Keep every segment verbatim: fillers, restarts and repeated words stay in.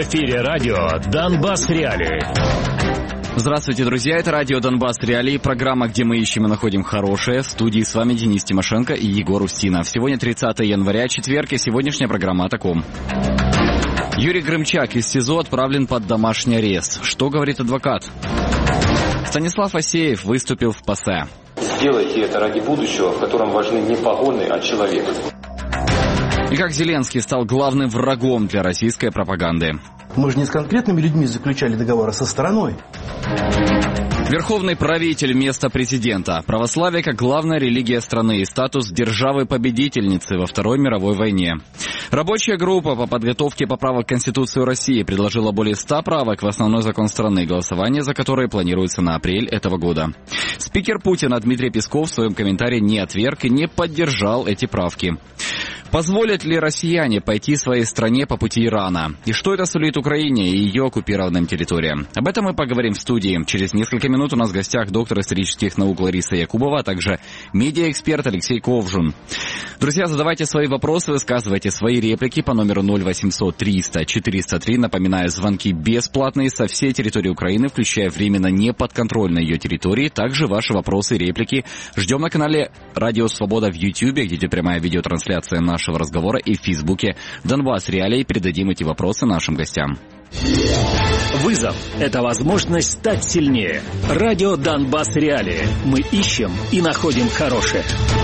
эфире радио «Донбасс Реалии». Здравствуйте, друзья, это радио «Донбасс Реалии», программа, где мы ищем и находим хорошее. В студии с вами Денис Тимошенко и Егор Устинов. Сегодня тридцатое января, четверг, и сегодняшняя программа о таком. Юрий Грымчак из СИЗО отправлен под домашний арест. Что говорит адвокат? Станислав Асеев выступил в ПАСЕ. Сделайте это ради будущего, в котором важны не погоны, а человек. И как Зеленский стал главным врагом для российской пропаганды. Мы же не с конкретными людьми заключали договор, а со страной. Верховный правитель вместо президента. Православие как главная религия страны и статус державы-победительницы во Второй мировой войне. Рабочая группа по подготовке поправок в Конституцию России предложила более ста правок в основной закон страны, голосование за которые планируется на апрель этого года. Спикер Путина Дмитрий Песков в своем комментарии не отверг и не поддержал эти правки. Позволят ли россияне пойти своей стране по пути Ирана? И что это сулит Украине и ее оккупированным территориям? Об этом мы поговорим в студии. Через несколько минут у нас в гостях доктор исторических наук Лариса Якубова, а также медиаэксперт Алексей Ковжун. Друзья, задавайте свои вопросы, высказывайте свои реплики по номеру ноль восемьсот триста четыреста три. Напоминаю, звонки бесплатные со всей территории Украины, включая временно неподконтрольные ее территории. Также ваши вопросы и реплики ждем на канале Радио Свобода в Ютьюбе, где идет прямая видеотрансляция нашего нашего разговора, и в Фейсбуке «Донбасс Реалии». Передадим эти вопросы нашим гостям. Вызов – это возможность стать сильнее. Радио «Донбасс Реалии». Мы ищем и находим хорошее.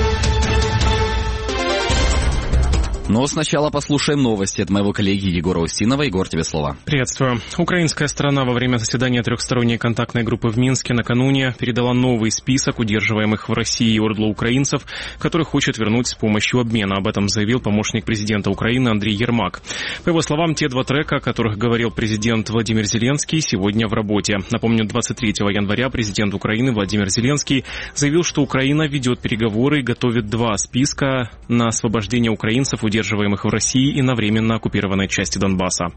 Но сначала послушаем новости от моего коллеги Егора Устинова. Егор, тебе слово. Приветствую. Украинская сторона во время заседания трехсторонней контактной группы в Минске накануне передала новый список удерживаемых в России ордло украинцев, которых хочет вернуть с помощью обмена. Об этом заявил помощник президента Украины Андрей Ермак. По его словам, те два трека, о которых говорил президент Владимир Зеленский, сегодня в работе. Напомню, двадцать третьего января президент Украины Владимир Зеленский заявил, что Украина ведет переговоры и готовит два списка на освобождение украинцев, удерживаемых в России и на временно оккупированной части Донбасса.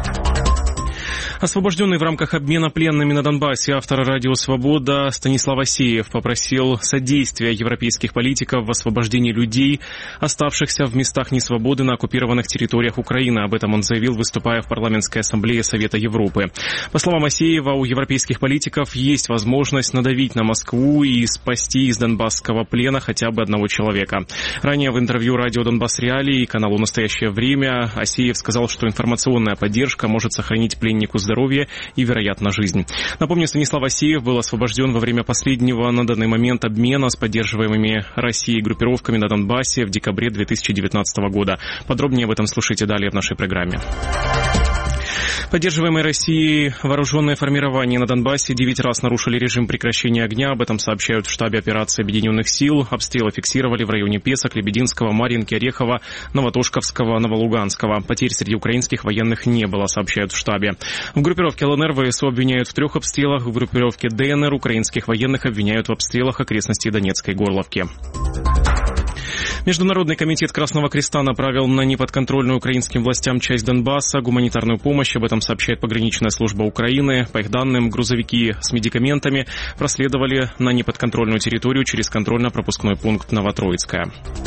Освобожденный в рамках обмена пленными на Донбассе автор «Радио Свобода» Станислав Асеев попросил содействия европейских политиков в освобождении людей, оставшихся в местах несвободы на оккупированных территориях Украины. Об этом он заявил, выступая в парламентской ассамблее Совета Европы. По словам Асеева, у европейских политиков есть возможность надавить на Москву и спасти из донбасского плена хотя бы одного человека. Ранее в интервью радио «Донбасс Реалии» и каналу «Настоящее время» Асеев сказал, что информационная поддержка может сохранить пленнику здоровье и, вероятно, жизнь. Напомню, Станислав Асеев был освобожден во время последнего на данный момент обмена с поддерживаемыми Россией группировками на Донбассе в декабре две тысячи девятнадцатого года. Подробнее об этом слушайте далее в нашей программе. Поддерживаемые Россией вооруженные формирования на Донбассе девять раз нарушили режим прекращения огня. Об этом сообщают в штабе операции Объединенных сил. Обстрелы фиксировали в районе Песок, Лебединского, Марьинки, Орехова, Новотошковского, Новолуганского. Потерь среди украинских военных не было, сообщают в штабе. В группировке ЛНР ВСУ обвиняют в трех обстрелах. В группировке ДНР украинских военных обвиняют в обстрелах окрестностей Донецкой Горловки. Международный комитет Красного Креста направил на неподконтрольную украинским властям часть Донбасса гуманитарную помощь. Об этом сообщает пограничная служба Украины. По их данным, грузовики с медикаментами проследовали на неподконтрольную территорию через контрольно-пропускной пункт Новотроицкая.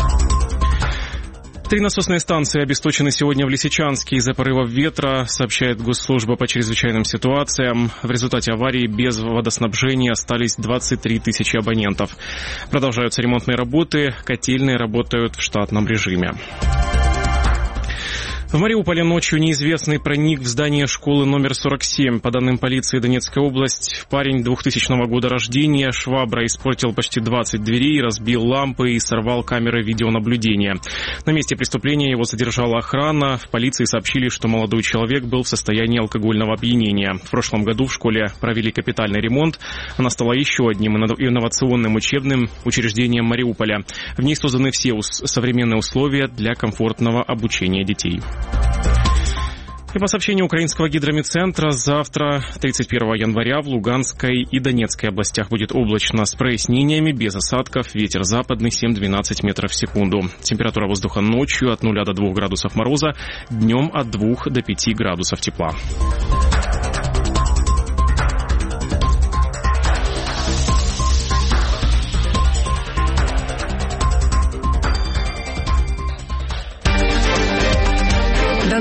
Три насосные станции обесточены сегодня в Лисичанске из-за порывов ветра, сообщает Госслужба по чрезвычайным ситуациям. В результате аварии без водоснабжения остались двадцать три тысячи абонентов. Продолжаются ремонтные работы, котельные работают в штатном режиме. В Мариуполе ночью неизвестный проник в здание школы номер сорок семь. По данным полиции Донецкой области, парень двухтысячного года рождения шваброй испортил почти двадцать дверей, разбил лампы и сорвал камеры видеонаблюдения. На месте преступления его задержала охрана. В полиции сообщили, что молодой человек был в состоянии алкогольного опьянения. В прошлом году в школе провели капитальный ремонт. Она стала еще одним инновационным учебным учреждением Мариуполя. В ней созданы все современные условия для комфортного обучения детей. И по сообщению украинского гидромедцентра, завтра, тридцать первого января, в Луганской и Донецкой областях будет облачно с прояснениями, без осадков, ветер западный семь-двенадцать метров в секунду. Температура воздуха ночью от нуля до двух градусов мороза, днем от двух до пяти градусов тепла.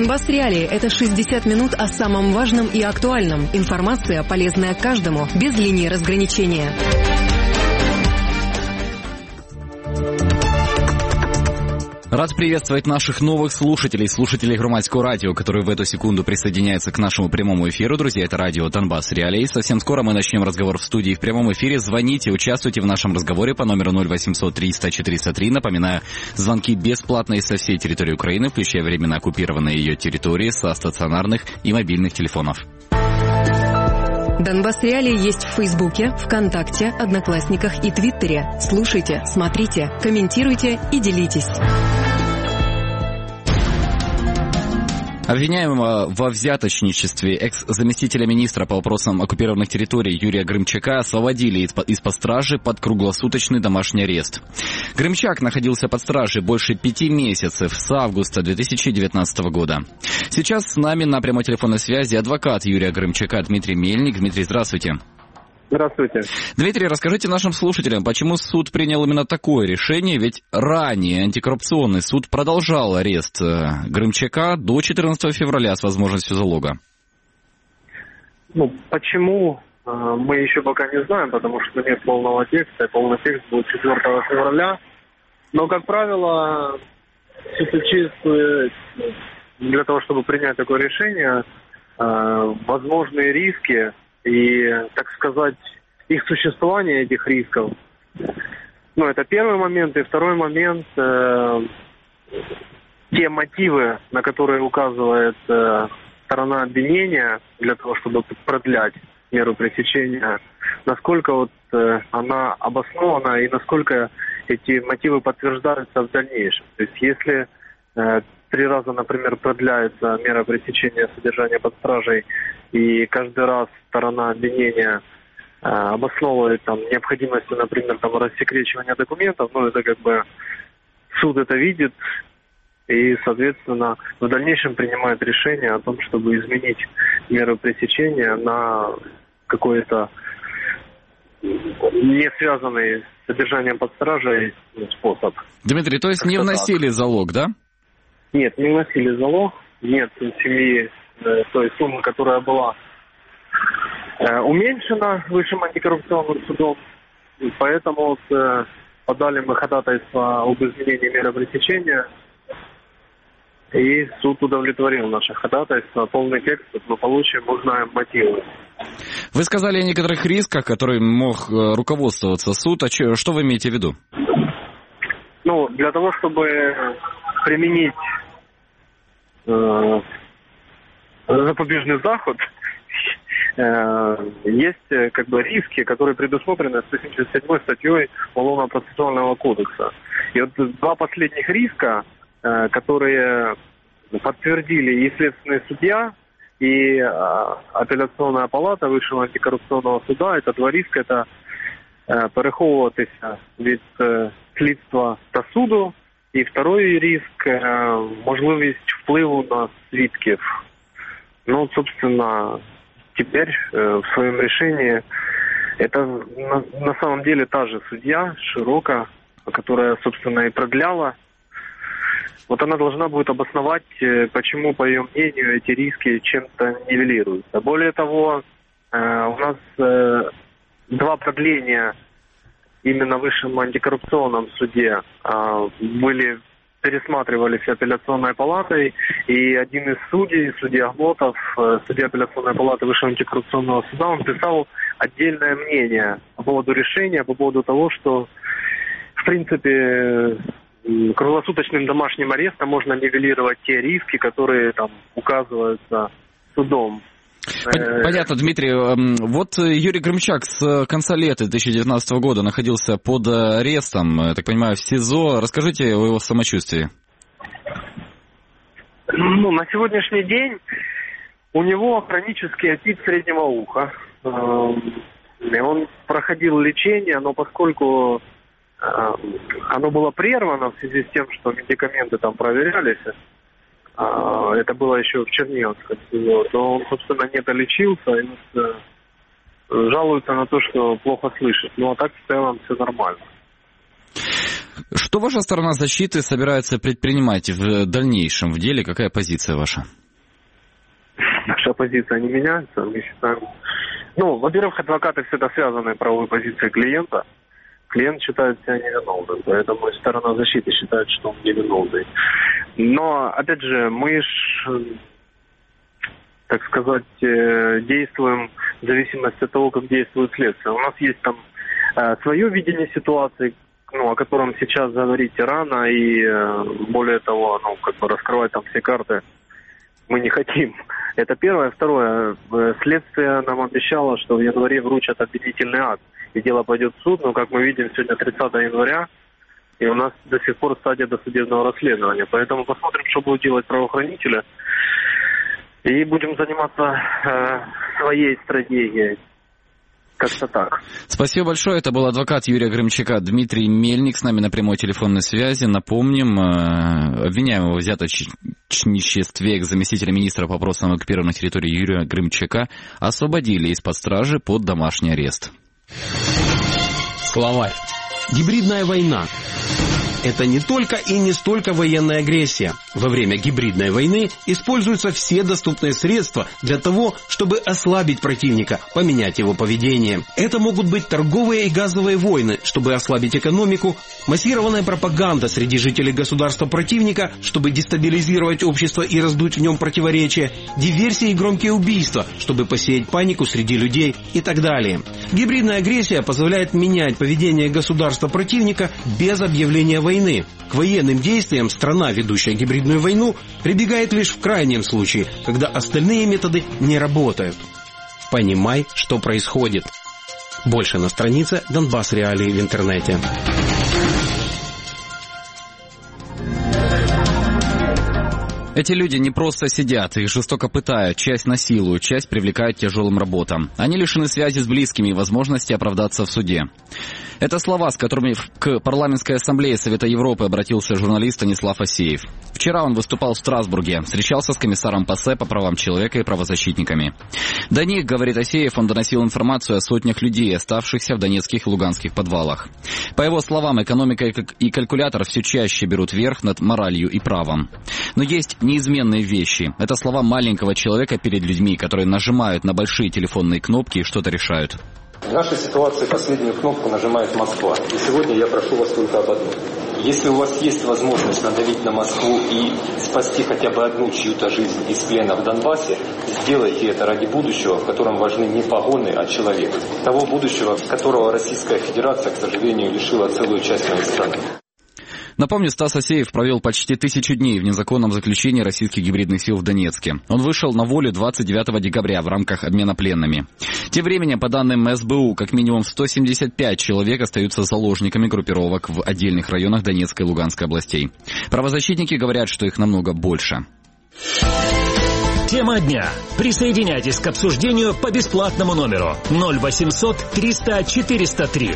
Донбасс Реалии – это шестьдесят минут о самом важном и актуальном. Информация, полезная каждому, без линии разграничения. Рад приветствовать наших новых слушателей, слушателей Громадского радио, которые в эту секунду присоединяются к нашему прямому эфиру. Друзья, это радио Донбасс Реалии. Совсем скоро мы начнем разговор в студии в прямом эфире. Звоните, участвуйте в нашем разговоре по номеру ноль восемьсот триста четыреста три. Напоминаю, звонки бесплатные со всей территории Украины, включая временно оккупированные ее территории, со стационарных и мобильных телефонов. Донбасс Реалии есть в Фейсбуке, ВКонтакте, Одноклассниках и Твиттере. Слушайте, смотрите, комментируйте и делитесь. Обвиняемого во взяточничестве экс-заместителя министра по вопросам оккупированных территорий Юрия Грымчака освободили из-под стражи под круглосуточный домашний арест. Грымчак находился под стражей больше пяти месяцев с августа две тысячи девятнадцатого года. Сейчас с нами на прямой телефонной связи адвокат Юрия Грымчака Дмитрий Мельник. Дмитрий, здравствуйте. Здравствуйте. Дмитрий, расскажите нашим слушателям, почему суд принял именно такое решение, ведь ранее антикоррупционный суд продолжал арест Грымчака до четырнадцатого февраля с возможностью залога. Ну, почему, мы еще пока не знаем, потому что нет полного текста, полный текст будет четвёртого февраля. Но, как правило, для того, чтобы принять такое решение, возможные риски и, так сказать, их существование, этих рисков. Ну, это первый момент. И второй момент, э, те мотивы, на которые указывает э, сторона обвинения для того, чтобы продлять меру пресечения, насколько вот э, она обоснована и насколько эти мотивы подтверждаются в дальнейшем. То есть, если э, три раза, например, продляется мера пресечения содержания под стражей, и каждый раз сторона обвинения э, обосновывает там необходимостью, например, там рассекречивания документов, ну, это как бы суд это видит и, соответственно, в дальнейшем принимает решение о том, чтобы изменить меру пресечения на какой-то не связанный с содержанием под стражей способ. Дмитрий, то есть не вносили залог, да? Нет, не вносили залог, нет семьи э, той суммы, которая была э, уменьшена Высшим антикоррупционным судом, и поэтому вот, э, подали мы ходатайство об изменении меры пресечения, и суд удовлетворил наше ходатайство. Полный текст мы получим, узнаем мотивы. Вы сказали о некоторых рисках, которыми мог руководствоваться суд. А че, что вы имеете в виду? Ну, для того, чтобы применить э, запобежный заход, э, есть как бы риски, которые предусмотрены сто семьдесят седьмой статьей Уголовно-процессуального кодекса. И вот два последних риска, э, которые подтвердили и следственный судья, и э, апелляционная палата Высшего антикоррупционного суда, это два риска, это е, переховуватися від е, слідства та суду, і второй риск е, можливість впливу на свідків. Ну, собственно, теперь э, в своем решении это на, на самом деле та же судья, Широка, которая, собственно, и продляла. Вот она должна будет обосновать, э, почему, по ее мнению, эти риски чем-то нивелируются. Более того, э, у нас э, два продления именно в Высшем антикоррупционном суде э, были... пересматривались апелляционной палатой, и один из судей, судья Глотов, судья апелляционной палаты Высшего антикоррупционного суда, он писал отдельное мнение по поводу решения, по поводу того, что, в принципе, круглосуточным домашним арестом можно нивелировать те риски, которые там указываются судом. Понятно, Дмитрий. Вот Юрий Грымчак с конца лета две тысячи девятнадцатого года находился под арестом, я так понимаю, в СИЗО. Расскажите о его самочувствии. Ну, на сегодняшний день у него хронический отит среднего уха. Он проходил лечение, но поскольку оно было прервано в связи с тем, что медикаменты там проверялись, это было еще в Черниговском СИЗО, то он, собственно, не долечился и вот, жалуется на то, что плохо слышит. Ну, а так в целом все нормально. Что ваша сторона защиты собирается предпринимать в дальнейшем в деле? Какая позиция ваша? Наша позиция не меняется. Мы считаем... Ну, во-первых, адвокаты всегда связаны правовой позицией клиента. Клиент считает себя невиновным, поэтому сторона защиты считает, что он невиновный. Но, опять же, мы ж, так сказать, действуем в зависимости от того, как действует следствие. У нас есть там свое видение ситуации, ну, о котором сейчас говорить рано, и более того, ну, как бы раскрывать там все карты мы не хотим. Это первое. Второе. Следствие нам обещало, что в январе вручат обвинительный акт, и дело пойдет в суд, но, как мы видим, сегодня тридцатого января, и у нас до сих пор стадия досудебного расследования. Поэтому посмотрим, что будут делать правоохранители, и будем заниматься э, своей стратегией. Как-то так. Спасибо большое. Это был адвокат Юрия Грымчака Дмитрий Мельник с нами на прямой телефонной связи. Напомним, обвиняемого в взяточничестве экс-заместителя министра по вопросам оккупированных территорий Юрия Грымчака освободили из-под стражи под домашний арест. Словарь. Гибридная война. Это не только и не столько военная агрессия. Во время гибридной войны используются все доступные средства для того, чтобы ослабить противника, поменять его поведение. Это могут быть торговые и газовые войны, чтобы ослабить экономику, массированная пропаганда среди жителей государства противника, чтобы дестабилизировать общество и раздуть в нем противоречия, диверсии и громкие убийства, чтобы посеять панику среди людей и так далее. Гибридная агрессия позволяет менять поведение государства противника без объявления войны. Войны. К военным действиям страна, ведущая гибридную войну, прибегает лишь в крайнем случае, когда остальные методы не работают. Понимай, что происходит. Больше на странице Донбасс Реалии в интернете. Эти люди не просто сидят, их жестоко пытают, часть насилуют, часть привлекают к тяжелым работам. Они лишены связи с близкими и возможности оправдаться в суде. Это слова, с которыми к парламентской ассамблее Совета Европы обратился журналист Станислав Асеев. Вчера он выступал в Страсбурге, встречался с комиссаром ПАСЕ по правам человека и правозащитниками. До них, говорит Асеев, он доносил информацию о сотнях людей, оставшихся в донецких и луганских подвалах. По его словам, экономика и калькулятор все чаще берут верх над моралью и правом. Но есть неизменные вещи. Это слова маленького человека перед людьми, которые нажимают на большие телефонные кнопки и что-то решают. В нашей ситуации последнюю кнопку нажимает Москва. И сегодня я прошу вас только об одном. Если у вас есть возможность надавить на Москву и спасти хотя бы одну чью-то жизнь из плена в Донбассе, сделайте это ради будущего, в котором важны не погоны, а человек. Того будущего, которого Российская Федерация, к сожалению, лишила целую часть моей страны. Напомню, Стас Асеев провел почти тысячу дней в незаконном заключении российских гибридных сил в Донецке. Он вышел на волю двадцать девятого декабря в рамках обмена пленными. Тем временем, по данным эс бэ у, как минимум сто семьдесят пять человек остаются заложниками группировок в отдельных районах Донецкой и Луганской областей. Правозащитники говорят, что их намного больше. Тема дня. Присоединяйтесь к обсуждению по бесплатному номеру ноль восемьсот триста четыреста три.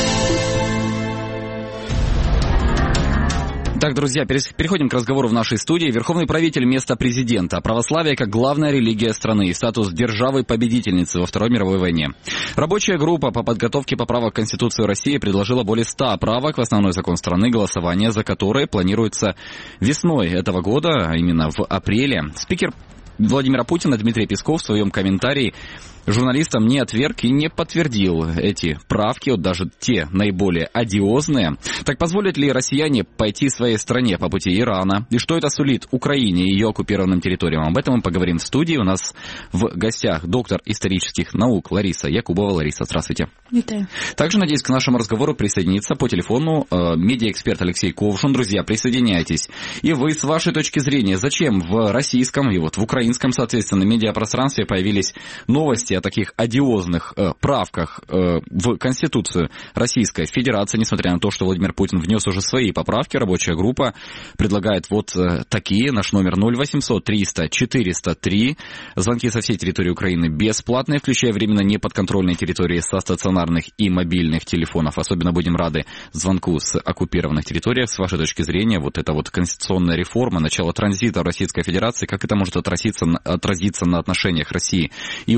Так, друзья, переходим к разговору в нашей студии. Верховный правитель места президента. Православие как главная религия страны и статус державы-победительницы во Второй мировой войне. Рабочая группа по подготовке поправок в Конституцию России предложила более ста правок в основной закон страны, голосование за которые планируется весной этого года, а именно в апреле. Спикер Владимира Путина Дмитрий Песков в своем комментарии журналистам не отверг и не подтвердил эти правки, вот даже те наиболее одиозные. Так позволят ли россияне пойти своей стране по пути Ирана? И что это сулит Украине и ее оккупированным территориям? Об этом мы поговорим в студии. У нас в гостях доктор исторических наук Лариса Якубова. Лариса, здравствуйте. Витаю. Также, надеюсь, к нашему разговору присоединится по телефону э, медиаэксперт Алексей Ковшин. Друзья, присоединяйтесь. И вы, с вашей точки зрения, зачем в российском и вот в украинском, соответственно, медиапространстве появились новости о таких одиозных э, правках э, в Конституцию Российской Федерации, несмотря на то, что Владимир Путин внес уже свои поправки? Рабочая группа предлагает вот э, такие. Наш номер ноль восемьсот триста четыреста три. Звонки со всей территории Украины бесплатные, включая временно неподконтрольные территории со стационарных и мобильных телефонов. Особенно будем рады звонку с оккупированных территорий. С вашей точки зрения, вот эта вот конституционная реформа, начало транзита в Российской Федерации, как это может отразиться, отразиться на отношениях России и Украины?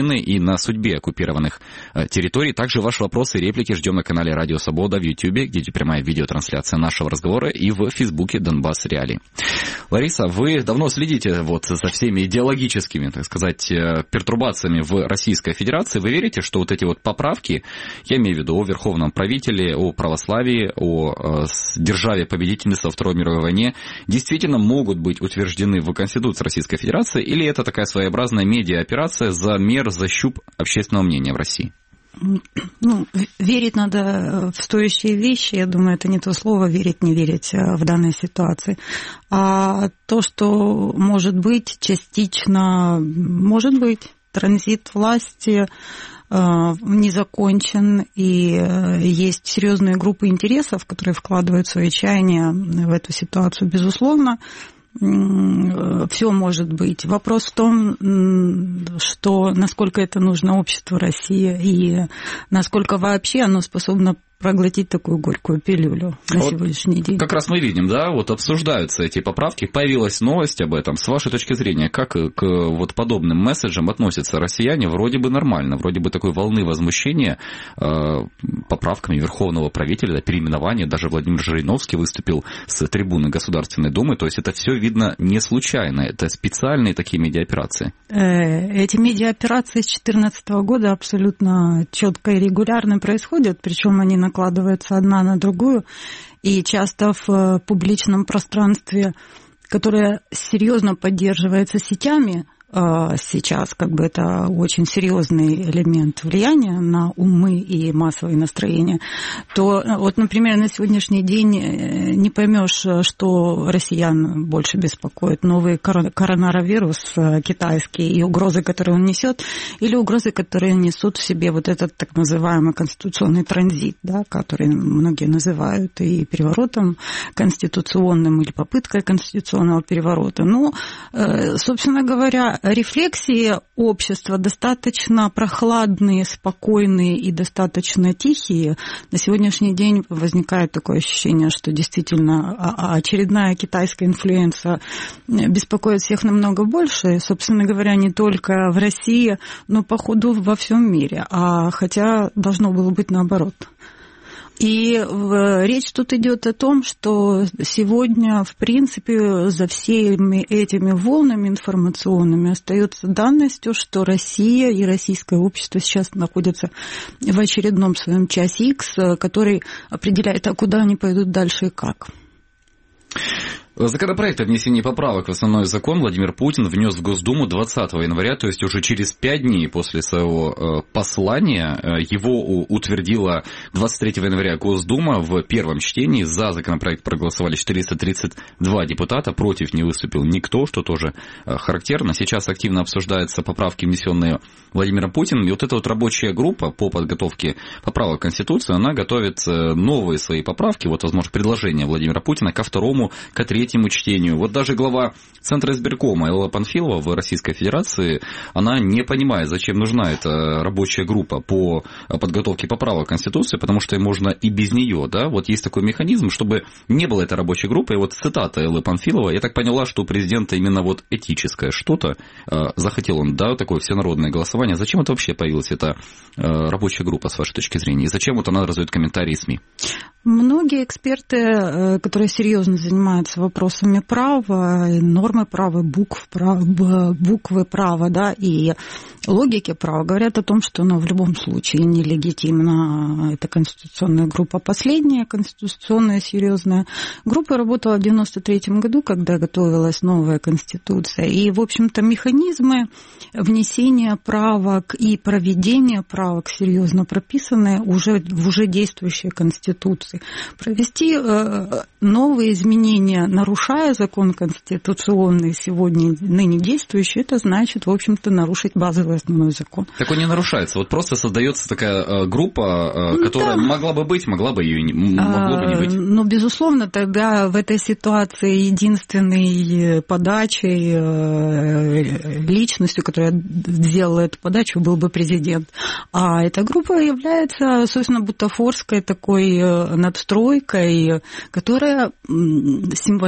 Украины и на судьбе оккупированных территорий. Также ваши вопросы и реплики ждем на канале Радио Свобода в Ютьюбе, где идет прямая видеотрансляция нашего разговора, и в Фейсбуке Донбасс Реалии. Лариса, вы давно следите вот за всеми идеологическими, так сказать, пертурбациями в Российской Федерации. Вы верите, что вот эти вот поправки, я имею в виду о верховном правителе, о православии, о державе-победительнице во Второй мировой войне, действительно могут быть утверждены в Конституции Российской Федерации, или это такая своеобразная медиа-операция, замер, защуп общественного мнения в России? Ну, верить надо в стоящие вещи, я думаю, это не то слово «верить», «не верить» в данной ситуации. А то, что может быть частично, может быть, транзит власти не закончен, и есть серьезные группы интересов, которые вкладывают свои чаяния в эту ситуацию, безусловно. Все может быть. Вопрос в том, что насколько это нужно обществу России и насколько вообще оно способно проглотить такую горькую пилюлю на вот сегодняшний день. Как раз мы видим, да, вот обсуждаются эти поправки, появилась новость об этом. С вашей точки зрения, как к вот подобным месседжам относятся россияне? Вроде бы нормально, вроде бы такой волны возмущения э, поправками верховного правителя, да, переименования. Даже Владимир Жириновский выступил с трибуны Государственной Думы. То есть это все видно не случайно, это специальные такие медиаоперации. Эти медиаоперации с две тысячи четырнадцатого года абсолютно четко и регулярно происходят, причем они накладываются одна на другую, и часто в публичном пространстве, которое серьезно поддерживается сетями, сейчас как бы это очень серьезный элемент влияния на умы и массовые настроения, то вот, например, на сегодняшний день не поймешь, что россиян больше беспокоит: новый коронавирус китайский и угрозы, которые он несет, или угрозы, которые несут в себе вот этот так называемый конституционный транзит, да, который многие называют и переворотом конституционным, или попыткой конституционного переворота. Ну, собственно говоря, рефлексии общества достаточно прохладные, спокойные и достаточно тихие. На сегодняшний день возникает такое ощущение, что действительно очередная китайская инфлюенса беспокоит всех намного больше. И, собственно говоря, не только в России, но, походу, во всем мире. А хотя должно было быть наоборот. И речь тут идет о том, что сегодня, в принципе, за всеми этими волнами информационными остается данностью, что Россия и российское общество сейчас находятся в очередном своем часе икс, который определяет, а куда они пойдут дальше и как. Законопроект о внесении поправок в основной закон Владимир Путин внес в Госдуму двадцатого января, то есть уже через пять дней после своего послания. Его утвердила двадцать третьего января Госдума в первом чтении. За законопроект проголосовали четыреста тридцать два депутата, против не выступил никто, что тоже характерно. Сейчас активно обсуждаются поправки, внесенные Владимиром Путиным. И вот эта вот рабочая группа по подготовке поправок в Конституцию, она готовит новые свои поправки, вот, возможно, предложения Владимира Путина ко второму, ко третьему чтению. Вот даже глава Центра избиркома Элла Панфилова в Российской Федерации, она не понимает, зачем нужна эта рабочая группа по подготовке поправок в Конституцию, потому что можно и без нее, да, вот есть такой механизм, чтобы не было этой рабочей группы. И вот цитата Эллы Панфилова, я так поняла, что у президента именно вот этическое что-то, захотел он, да, такое всенародное голосование. Зачем это вообще появилась эта рабочая группа, с вашей точки зрения, и зачем вот она разводит комментарии СМИ? Многие эксперты, которые серьезно занимаются вопросами права, нормы права, букв права, буквы права, да, и логики права, говорят о том, что она в любом случае нелегитимна. Это конституционная группа последняя, конституционная серьезная группа, работала в девяносто третьем году, когда готовилась новая конституция. И, в общем-то, механизмы внесения правок и проведения правок серьезно прописаны уже в уже действующей конституции. Провести новые изменения, нарушая закон конституционный, сегодня ныне действующий, это значит, в общем-то, нарушить базовый основной закон. Так он не нарушается. Вот просто создается такая группа, которая да. могла бы быть, могла бы ее не, могло бы не быть. Ну, безусловно, тогда в этой ситуации единственной подачей, личностью, которая сделала эту подачу, был бы президент. А эта группа является, собственно, бутафорской такой надстройкой, которая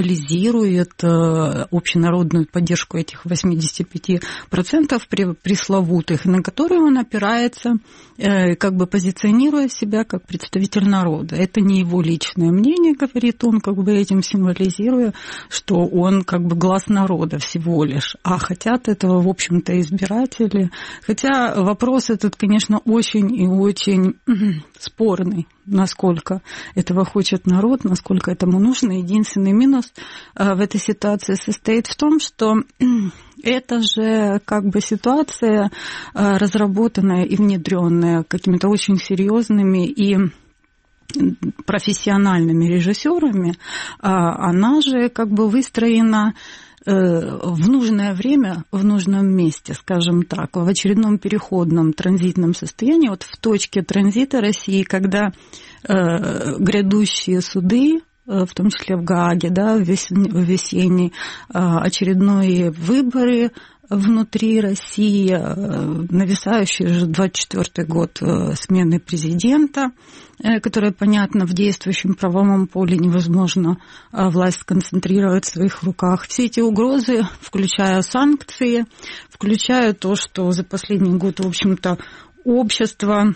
символизирует общенародную поддержку этих восемьдесят пять процентов при, при пресловутых, на которые он опирается, как бы позиционируя себя как представитель народа. Это не его личное мнение, говорит он, как бы этим символизируя, что он как бы глас народа всего лишь, а хотят этого, в общем-то, избиратели. Хотя вопрос этот, конечно, очень и очень спорный, насколько этого хочет народ, насколько этому нужно. Единственный минус в этой ситуации состоит в том, что это же как бы ситуация, разработанная и внедренная какими-то очень серьезными и профессиональными режиссерами, она же как бы выстроена в нужное время, в нужном месте, скажем так, в очередном переходном транзитном состоянии, вот в точке транзита России, когда грядущие суды, в том числе в Гааге, да, весенние очередные выборы внутри России, нависающий уже двадцать четвёртый год смены президента, которая, понятно, в действующем правовом поле невозможно власть сконцентрировать в своих руках. Все эти угрозы, включая санкции, включая то, что за последний год, в общем-то, общество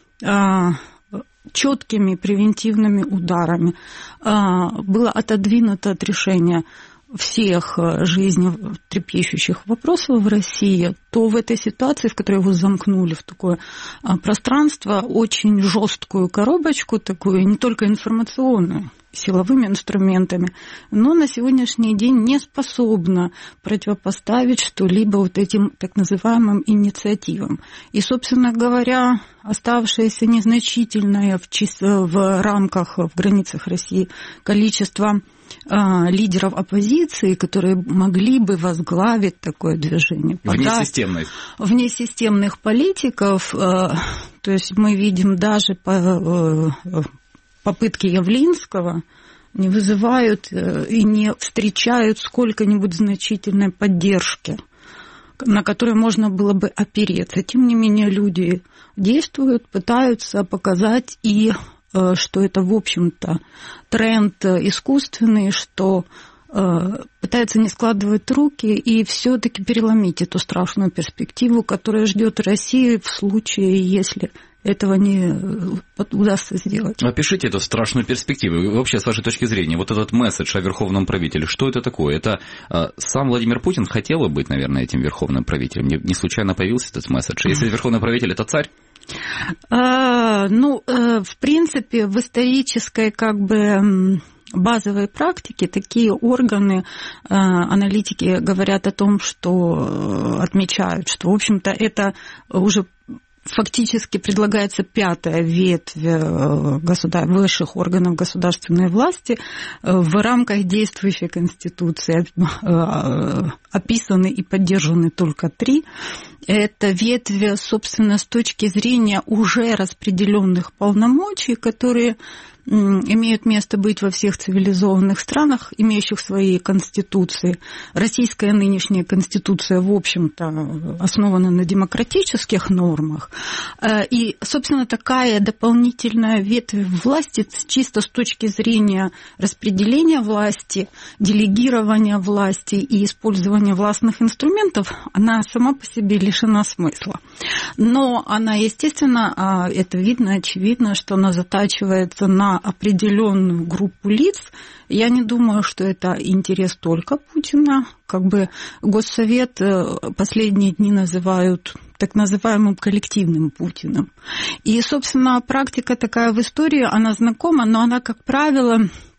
четкими превентивными ударами было отодвинуто от решения всех жизнетрепещущих вопросов в России, то в этой ситуации, в которой его замкнули в такое пространство, очень жесткую коробочку, такую не только информационную, силовыми инструментами, но на сегодняшний день не способна противопоставить что-либо вот этим так называемым инициативам. И, собственно говоря, оставшееся незначительное в, чис... в рамках, в границах России количество лидеров оппозиции, которые могли бы возглавить такое движение. Внесистемных. Внесистемных политиков. То есть мы видим даже попытки Явлинского не вызывают и не встречают сколько-нибудь значительной поддержки, на которой можно было бы опереться. Тем не менее, люди действуют, пытаются показать и что это, в общем-то, тренд искусственный, что пытаются не складывать руки и все-таки переломить эту страшную перспективу, которая ждет России в случае, если этого не удастся сделать. Опишите эту страшную перспективу. Вообще, с вашей точки зрения, вот этот месседж о верховном правителе, что это такое? Это э, сам Владимир Путин хотел бы быть, наверное, этим верховным правителем? Не, не случайно появился этот месседж? Если верховный правитель – это царь? А, ну, в принципе, в исторической как бы базовой практике такие органы, аналитики говорят о том, что отмечают, что, в общем-то, это уже фактически предлагается пятая ветвь государ... высших органов государственной власти в рамках действующей Конституции. Описаны и поддержаны только три. Это ветвь, собственно, с точки зрения уже распределенных полномочий, которые имеют место быть во всех цивилизованных странах, имеющих свои конституции. Российская нынешняя конституция, в общем-то, основана на демократических нормах. И, собственно, такая дополнительная ветвь власти чисто с точки зрения распределения власти, делегирования власти и использования властных инструментов, она сама по себе лишена смысла. Но она, естественно, это видно, очевидно, что она затачивается на определенную группу лиц. Я не думаю, что это интерес только Путина. Как бы Госсовет последние дни называют так называемым коллективным Путиным. И, собственно, практика такая в истории, она знакома, но она, как правило,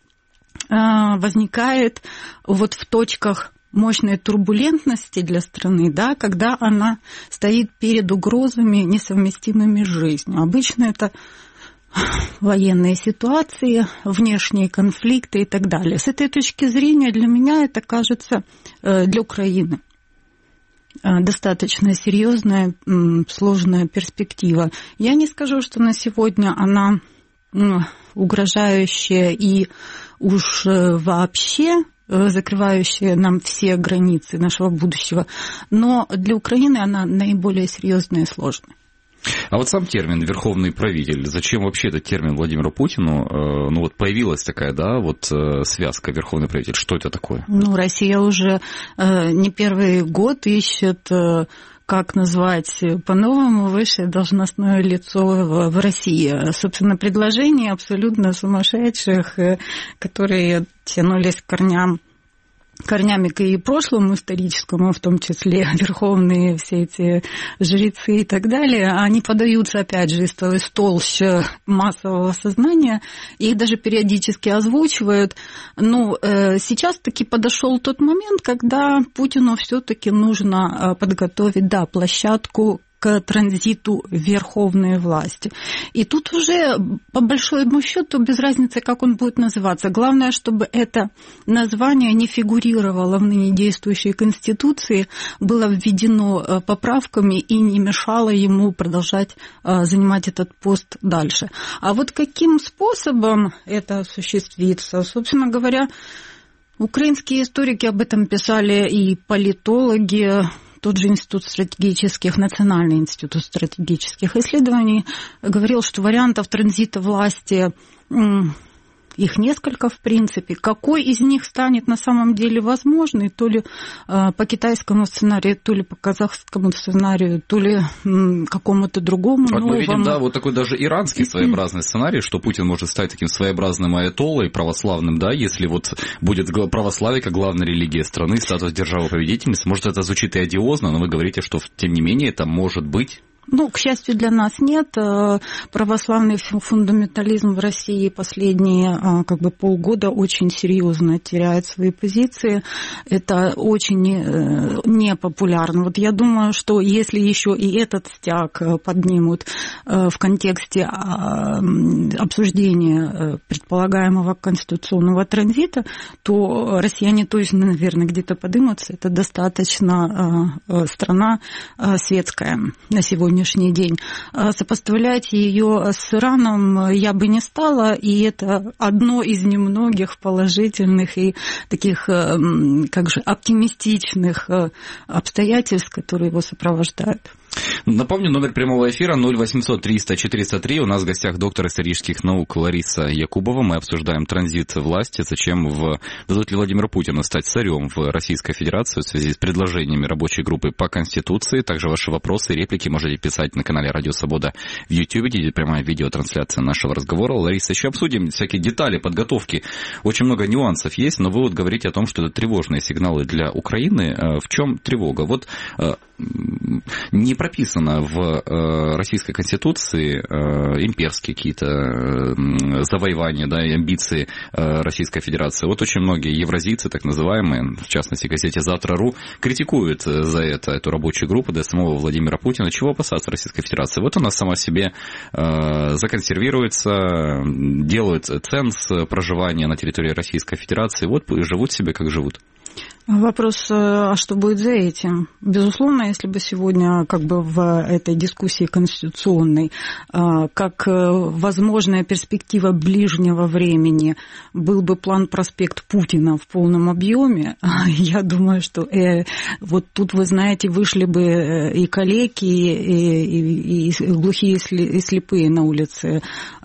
возникает вот в точках мощной турбулентности для страны, да, когда она стоит перед угрозами, несовместимыми с жизнью. Обычно это военные ситуации, внешние конфликты и так далее. С этой точки зрения для меня это кажется для Украины достаточно серьезная, сложная перспектива. Я не скажу, что на сегодня она угрожающая и уж вообще закрывающая нам все границы нашего будущего, но для Украины она наиболее серьезная и сложная. А вот сам термин «верховный правитель», зачем вообще этот термин Владимиру Путину? Ну вот появилась такая, да, вот связка «верховный правитель». Что это такое? Ну, Россия уже не первый год ищет как назвать по-новому высшее должностное лицо в России. Собственно, предложения абсолютно сумасшедших, которые тянулись к корням корнями к и прошлому историческому, в том числе верховные все эти жрецы и так далее, они подаются, опять же, из толщи массового сознания, и их даже периодически озвучивают. Ну, сейчас таки подошел тот момент, когда Путину все-таки нужно подготовить, да, площадку к транзиту верховной власти. И тут уже, по большому счету, без разницы, как он будет называться. Главное, чтобы это название не фигурировало в ныне действующей Конституции, было введено поправками и не мешало ему продолжать занимать этот пост дальше. А вот каким способом это осуществится, собственно говоря, украинские историки об этом писали, и политологи. Тот же Институт стратегических, Национальный институт стратегических исследований говорил, что вариантов транзита власти, их несколько в принципе. Какой из них станет на самом деле возможный, то ли по китайскому сценарию, то ли по казахскому сценарию, то ли какому-то другому вот новому. Мы видим, да, вот такой даже иранский своеобразный сценарий, что Путин может стать таким своеобразным аятоллой православным, да, если вот будет православие как главная религия страны, статус державы-победительницы. Может, это звучит и одиозно, но вы говорите, что тем не менее это может быть. Ну, к счастью, для нас нет. Православный фундаментализм в России последние как бы полгода очень серьезно теряет свои позиции. Это очень непопулярно. Вот я думаю, что если еще и этот стяг поднимут в контексте обсуждения предполагаемого конституционного транзита, то россияне точно, наверное, где-то подымутся. Это достаточно страна светская на сегодня. Сегодняшний день. Сопоставлять ее с Ираном я бы не стала, и это одно из немногих положительных и таких, как же, оптимистичных обстоятельств, которые его сопровождают. Напомню, номер прямого эфира ноль восемьсот триста четыреста три. У нас в гостях доктор исторических наук Лариса Якубова. Мы обсуждаем транзит власти, зачем в... дадут ли Владимиру Путину стать царем в Российской Федерации в связи с предложениями рабочей группы по Конституции. Также ваши вопросы и реплики можете писать на канале Радио Свобода в YouTube, где идет прямая видеотрансляция нашего разговора. Лариса, еще обсудим всякие детали подготовки. Очень много нюансов есть, но вы вот говорите о том, что это тревожные сигналы для Украины. В чем тревога? Вот не прописано в Российской Конституции имперские какие-то завоевания, да, и амбиции Российской Федерации. Вот очень многие евразийцы, так называемые, в частности, в газете «Завтра.ру», критикуют за это эту рабочую группу до самого Владимира Путина. Чего опасаться Российской Федерации? Вот она сама себе законсервируется, делает ценз проживания на территории Российской Федерации, вот и живут себе, как живут. Вопрос, а что будет за этим? Безусловно, если бы сегодня как бы в этой дискуссии конституционной, как возможная перспектива ближнего времени, был бы план «Проспект Путина» в полном объеме, я думаю, что э, вот тут, вы знаете, вышли бы и калеки, и, и, и глухие, и слепые на улице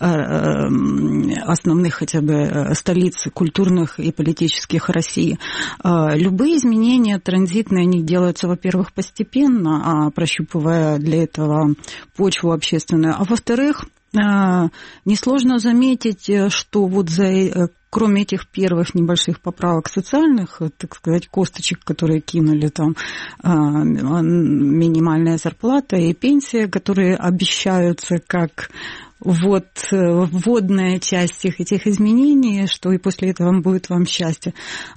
основных хотя бы столиц культурных и политических России. Любые изменения транзитные, они делаются, во-первых, постепенно, прощупывая для этого почву общественную, а во-вторых, несложно заметить, что вот за... Кроме этих первых небольших поправок социальных, так сказать, косточек, которые кинули там, минимальная зарплата и пенсия, которые обещаются как вот вводная часть всех этих изменений, что и после этого будет вам счастье.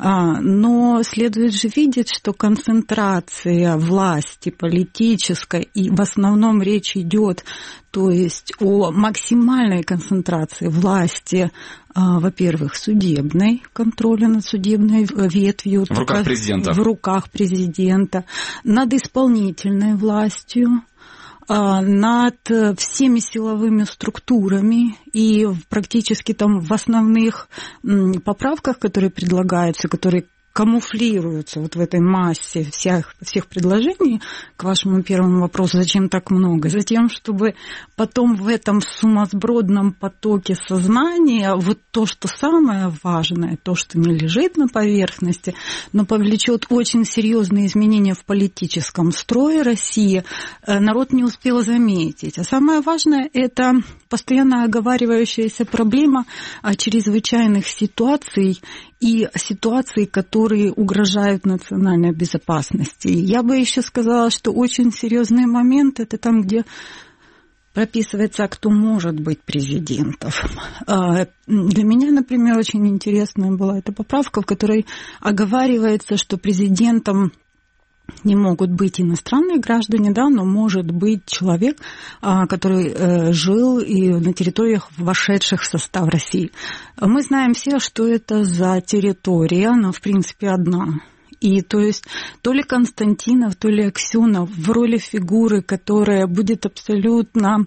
Но следует же видеть, что концентрация власти политической, и в основном речь идет, то есть о максимальной концентрации власти, во-первых, судебной, контроля над судебной ветвью. В руках президента. В руках президента. Над исполнительной властью, над всеми силовыми структурами, и практически там в основных поправках, которые предлагаются, которые камуфлируются вот в этой массе всех, всех предложений, к вашему первому вопросу, зачем так много? Затем, чтобы потом в этом сумасбродном потоке сознания вот то, что самое важное, то, что не лежит на поверхности, но повлечет очень серьезные изменения в политическом строе России, народ не успел заметить. А самое важное – это постоянно оговаривающаяся проблема чрезвычайных ситуаций и ситуаций, которые угрожают национальной безопасности. Я бы еще сказала, что очень серьезный момент – это там, где прописывается, кто может быть президентом. Для меня, например, очень интересная была эта поправка, в которой оговаривается, что президентом не могут быть иностранные граждане, да, но может быть человек, который жил и на территориях, вошедших в состав России. Мы знаем все, что это за территория, она, в принципе, одна. И то есть то ли Константинов, то ли Аксенов в роли фигуры, которая будет абсолютно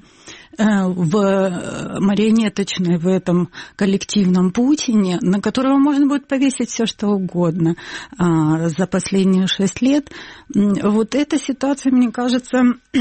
в марионеточной в этом коллективном Путине, на которого можно будет повесить все что угодно за последние шесть лет. Вот эта ситуация, мне кажется,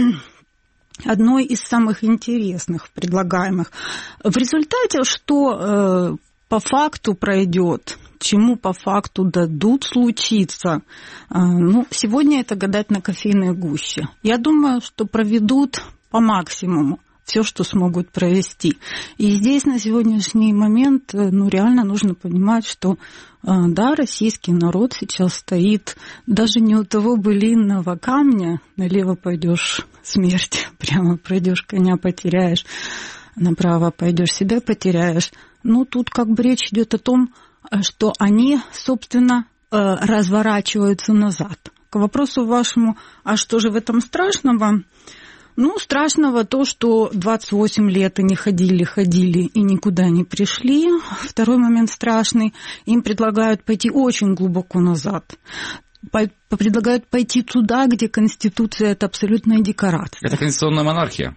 одной из самых интересных предлагаемых. В результате, что по факту пройдет, чему по факту дадут случиться, ну, сегодня это гадать на кофейной гуще. Я думаю, что проведут по максимуму все, что смогут провести. И здесь на сегодняшний момент, ну, реально нужно понимать, что, да, российский народ сейчас стоит даже не у того былинного камня, налево пойдешь смерть, прямо пройдешь коня потеряешь, направо пойдешь себя потеряешь. Ну, тут как бы речь идет о том, что они, собственно, разворачиваются назад. К вопросу вашему, а что же в этом страшного? Ну, страшного то, что двадцать восемь лет они ходили, ходили и никуда не пришли. Второй момент страшный. Им предлагают пойти очень глубоко назад. Предлагают пойти туда, где Конституция – это абсолютная декорация. Это конституционная монархия.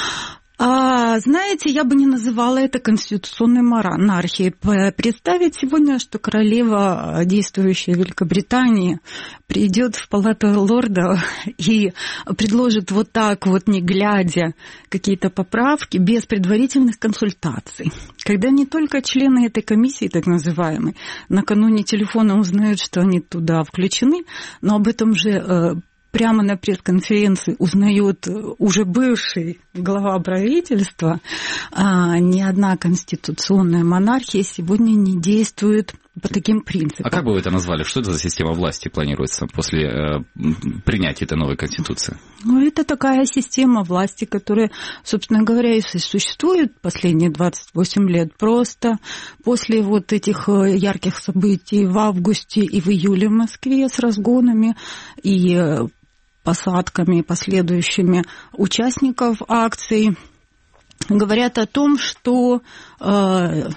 А, знаете, я бы не называла это конституционной монархией. Представить сегодня, что королева, действующая в Великобритании, придет в палату лордов и предложит вот так вот, не глядя, какие-то поправки без предварительных консультаций. Когда не только члены этой комиссии, так называемой, накануне телефона узнают, что они туда включены, но об этом же прямо на пресс-конференции узнает уже бывший глава правительства, а ни одна конституционная монархия сегодня не действует по таким принципам. А как бы вы это назвали? Что это за система власти планируется после э, принятия этой новой конституции? Ну, это такая система власти, которая, собственно говоря, и существует последние двадцать восемь лет. Просто после вот этих ярких событий в августе и в июле в Москве с разгонами и посадками последующими участников акций говорят о том, что э,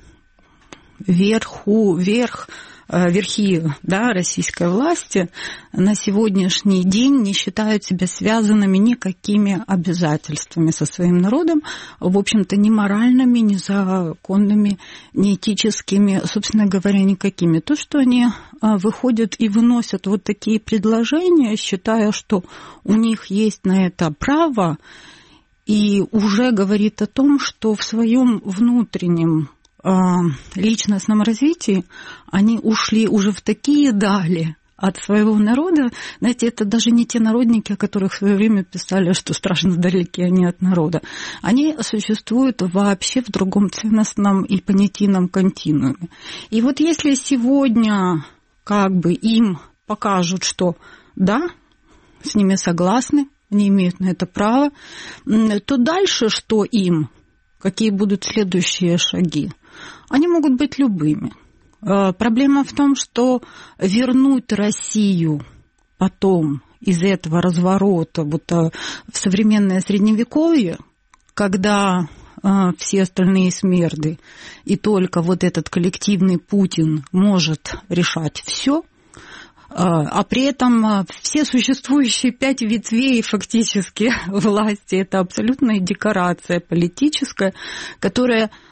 верху, верх, э, верхи, да, российской власти на сегодняшний день не считают себя связанными никакими обязательствами со своим народом, в общем-то, ни моральными, ни законными, ни этическими, собственно говоря, никакими. То, что они выходят и выносят вот такие предложения, считая, что у них есть на это право, и уже говорит о том, что в своем внутреннем личностном развитии они ушли уже в такие дали от своего народа. Знаете, это даже не те народники, о которых в свое время писали, что страшно далеки они от народа. Они существуют вообще в другом ценностном и понятийном континууме. И вот если сегодня как бы им покажут, что да, с ними согласны, они имеют на это право, то дальше что им? Какие будут следующие шаги? Они могут быть любыми. Проблема в том, что вернуть Россию потом из этого разворота вот в современное Средневековье, когда все остальные смерды и только вот этот коллективный Путин может решать все, а при этом все существующие пять ветвей фактически власти – это абсолютная декорация политическая, которая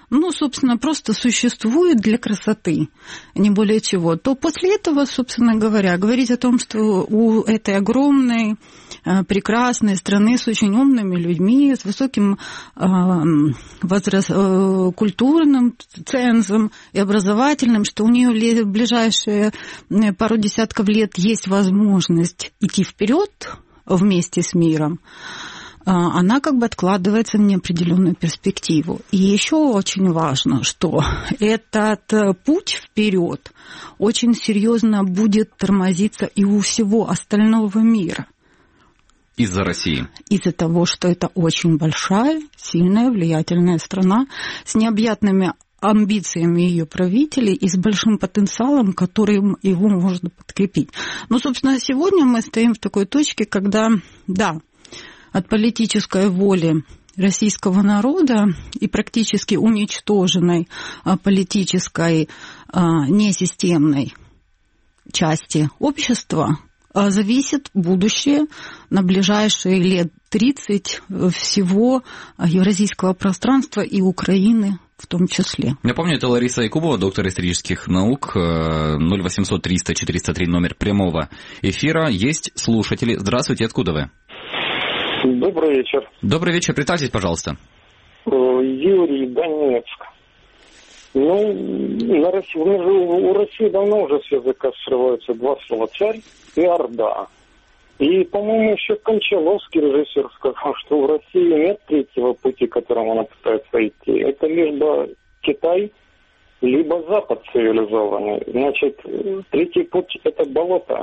ну, собственно, просто существует для красоты, не более чего, то после этого, собственно говоря, говорить о том, что у этой огромной, прекрасной страны с очень умными людьми, с высоким возраст, культурным цензом и образовательным, что у нее в ближайшие пару десятков лет есть возможность идти вперед вместе с миром, она как бы откладывается в неопределенную перспективу. И еще очень важно, что этот путь вперед очень серьезно будет тормозиться и у всего остального мира. Из-за России? Из-за того, что это очень большая, сильная, влиятельная страна с необъятными амбициями ее правителей и с большим потенциалом, которым его можно подкрепить. Но, собственно, сегодня мы стоим в такой точке, когда, да, от политической воли российского народа и практически уничтоженной политической несистемной части общества зависит будущее на ближайшие лет тридцать всего евразийского пространства и Украины в том числе. Я помню, это Лариса Якубова, доктор исторических наук, ноль восемьсот триста четыреста три, номер прямого эфира. Есть слушатели. Здравствуйте, откуда вы? Добрый вечер. Добрый вечер, представьтесь, пожалуйста. Юрий, Донецк. Ну, на России, у России давно уже с языка срываются два слова «царь» и «орда». И, по-моему, еще Кончаловский, режиссер, сказал, что в России нет третьего пути, которым она пытается идти. Это либо Китай, либо Запад цивилизованный. Значит, третий путь – это болото.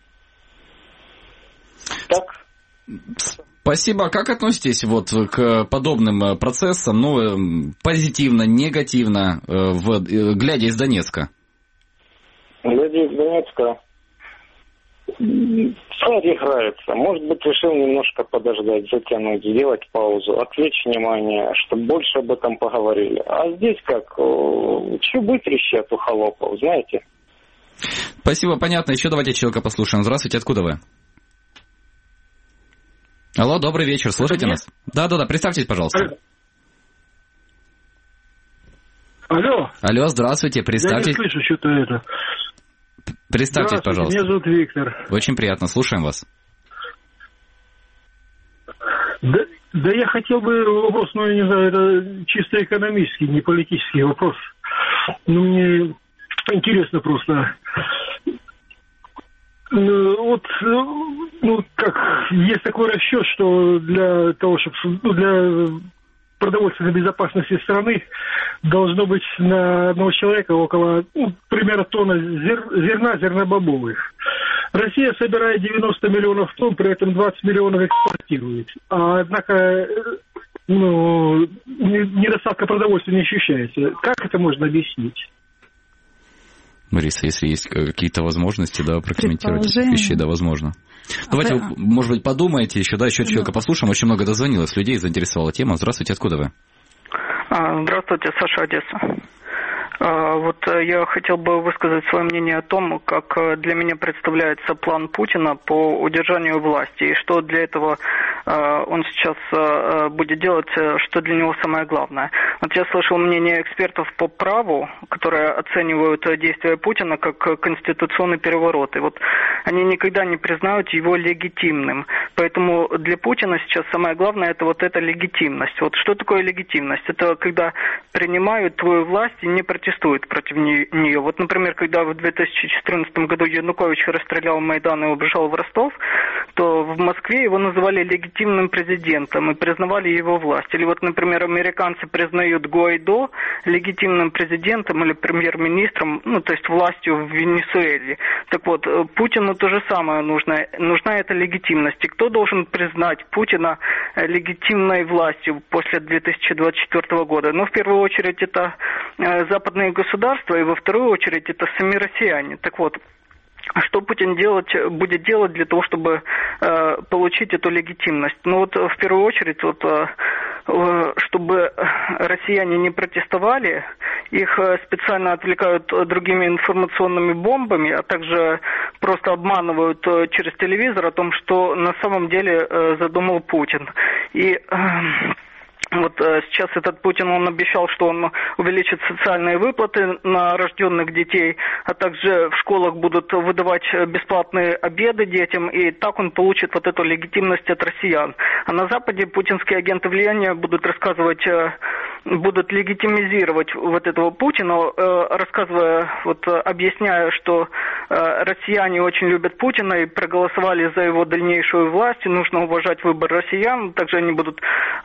Так? Спасибо. Как относитесь вот к подобным процессам, ну, позитивно, негативно, в, глядя из Донецка? Глядя из Донецка, царь играется. Может быть, решил немножко подождать, затянуть, сделать паузу, отвлечь внимание, чтобы больше об этом поговорили. А здесь как, что быть трещат у холопов, знаете? Спасибо, понятно. Еще давайте человека послушаем. Здравствуйте, откуда вы? Алло, добрый вечер, слушайте нас? Да-да-да, представьтесь, пожалуйста. Алло. Алло, здравствуйте, представьтесь. Я не слышу что-то это. Представьтесь, пожалуйста. Меня зовут Виктор. Очень приятно, слушаем вас. Да, да я хотел бы вопрос, ну, я не знаю, это чисто экономический, не политический вопрос. Ну, мне интересно просто... Ну, вот, ну, как, есть такой расчет, что для того, чтобы, ну, для продовольственной безопасности страны должно быть на одного человека около, ну, примерно тонна зер, зерна, зернобобовых. Россия собирает девяносто миллионов тонн, при этом двадцать миллионов экспортирует. А, однако, ну, недостатка продовольствия не ощущается. Как это можно объяснить? Мариса, если есть какие-то возможности, да, прокомментировать эти вещи, да, возможно. Давайте, вы, может быть, подумайте еще, да, еще человека послушаем. Очень много дозвонилось людей, заинтересовала тема. Здравствуйте, откуда вы? Здравствуйте, Саша, Одесса. Вот я хотел бы высказать свое мнение о том, как для меня представляется план Путина по удержанию власти, и что для этого он сейчас будет делать, что для него самое главное. Вот я слышал мнение экспертов по праву, которые оценивают действия Путина как конституционный переворот, и вот они никогда не признают его легитимным. Поэтому для Путина сейчас самое главное это вот эта легитимность. Вот что такое легитимность? Это когда принимают твою власть и не протестуют против нее. Вот, например, когда в две тысячи четырнадцатом году Янукович расстрелял Майдан и убежал в Ростов, то в Москве его называли легитимным президентом и признавали его власть. Или вот, например, американцы признают Гуайдо легитимным президентом или премьер-министром, ну, то есть властью в Венесуэле. Так вот, Путину то же самое нужно. Нужна эта легитимность. И кто должен признать Путина легитимной властью после две тысячи двадцать четвёртого года? Ну, в первую очередь, это западные государства, и во вторую очередь это сами россияне. Так вот, что Путин делать, будет делать для того, чтобы э, получить эту легитимность? Ну вот в первую очередь, вот, э, чтобы россияне не протестовали, их специально отвлекают другими информационными бомбами, а также просто обманывают через телевизор о том, что на самом деле э, задумал Путин. И... Э, Вот сейчас этот Путин, он обещал, что он увеличит социальные выплаты на рожденных детей, а также в школах будут выдавать бесплатные обеды детям, и так он получит вот эту легитимность от россиян. А на Западе путинские агенты влияния будут рассказывать, будут легитимизировать вот этого Путина, рассказывая, вот объясняя, что россияне очень любят Путина и проголосовали за его дальнейшую власть, и нужно уважать выбор россиян. Также они будут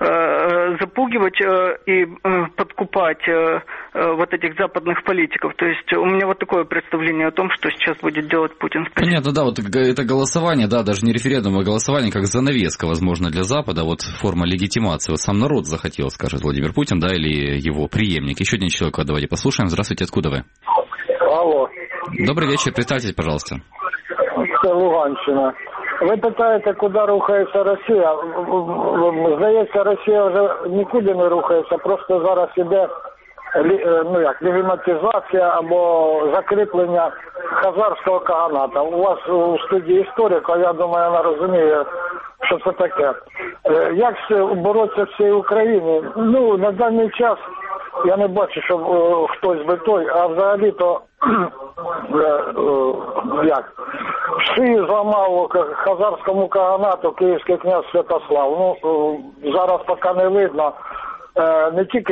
запугивать и подкупать вот этих западных политиков. То есть у меня вот такое представление о том, что сейчас будет делать Путин. Спасибо. Понятно, да, вот это голосование, да, даже не референдум, а голосование как занавеска, возможно, для Запада, вот форма легитимации. Вот сам народ захотел, скажет Владимир Путин, да, или его преемник. Еще один человек, давайте послушаем. Здравствуйте, откуда вы? Алло. Добрый вечер, представьтесь, пожалуйста. Це Луганщина. Ви питаєте, куди рухається Росія? Здається, Росія вже нікуди не рухається, просто зараз іде ну як, легіматизація або закріплення хазарського каганата. У вас у студії історик, а я думаю, вона розуміє, що це таке. Як боротися з цією Україною? Ну, на даний час я не бачу, щоб е, хтось би той, а взагалі-то е, е, як, шию зламав хазарському каганату київський князь Святослав. Ну, е, зараз поки не видно е, не тільки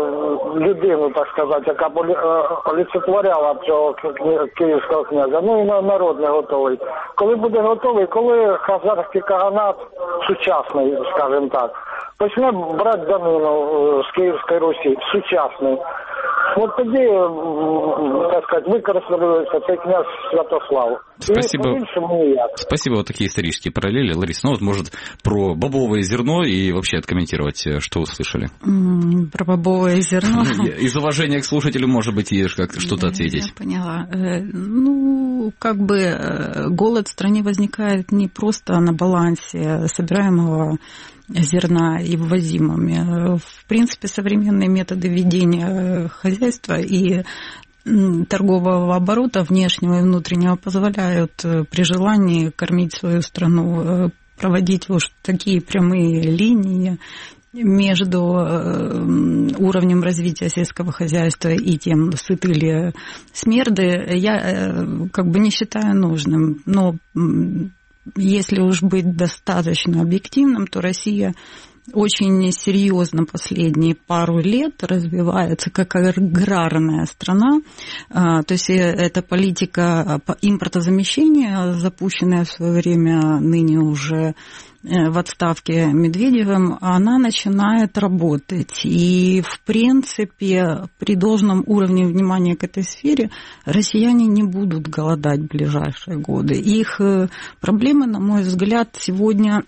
людину, так сказати, яка олицетворяла цього київського князя, ну і народ не готовий. Коли буде готовий, коли хазарський каганат сучасний, скажімо так, почне брати данину з Київської Русі, сучасний. От тоді, так сказати, використовується цей князь Святослав. Спасибо. Спасибо, вот такие исторические параллели. Лариса, ну вот, может, про бобовое зерно и вообще откомментировать, что услышали? Mm, про бобовое зерно? Из уважения к слушателю, может быть, и как что-то ответить. Я поняла. Ну, как бы голод в стране возникает не просто на балансе собираемого зерна и ввозимыми. В принципе, современные методы ведения хозяйства и торгового оборота внешнего и внутреннего позволяют при желании кормить свою страну, проводить уж такие прямые линии между уровнем развития сельского хозяйства и тем, сыты ли смерды, я как бы не считаю нужным. Но если уж быть достаточно объективным, то Россия очень серьезно последние пару лет развивается как аграрная страна. То есть эта политика импортозамещения, запущенная в свое время ныне уже в отставке Медведевым, она начинает работать. И, в принципе, при должном уровне внимания к этой сфере россияне не будут голодать в ближайшие годы. Их проблемы, на мой взгляд, сегодня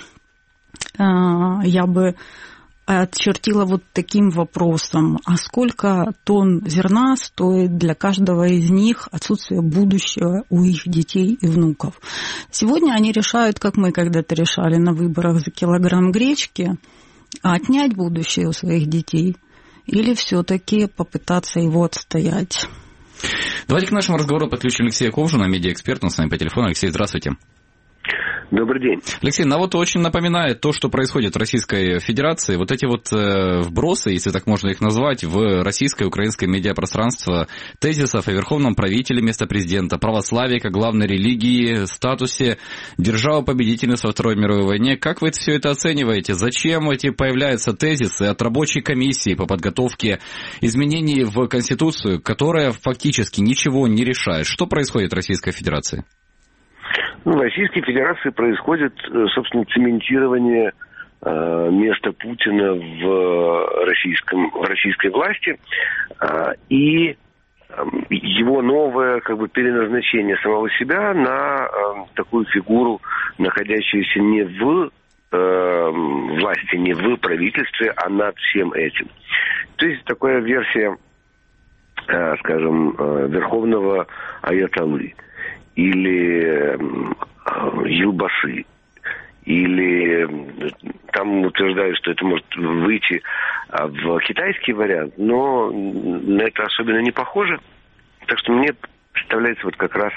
я бы отчертила вот таким вопросом: а сколько тонн зерна стоит для каждого из них отсутствие будущего у их детей и внуков? Сегодня они решают, как мы когда-то решали на выборах за килограмм гречки, отнять будущее у своих детей или все-таки попытаться его отстоять. Давайте к нашему разговору подключим Алексея Ковжина, медиаэксперт, он с нами по телефону. Алексей, здравствуйте. Добрый день. Алексей, ну вот очень напоминает то, что происходит в Российской Федерации. Вот эти вот э, вбросы, если так можно их назвать, в российское и украинское медиапространство тезисов о верховном правителе вместо президента, православии как главной религии, статусе державы-победительницы во Второй мировой войне. Как вы все это оцениваете? Зачем эти появляются тезисы от рабочей комиссии по подготовке изменений в Конституцию, которая фактически ничего не решает? Что происходит в Российской Федерации? Ну, в Российской Федерации происходит, собственно, цементирование э, места Путина в, российском, в российской власти э, и э, его новое как бы переназначение самого себя на э, такую фигуру, находящуюся не в э, власти, не в правительстве, а над всем этим. То есть такая версия, э, скажем, э, верховного аятоллы. Или Елбасы, или там утверждают, что это может выйти в китайский вариант, но на это особенно не похоже. Так что мне представляется вот как раз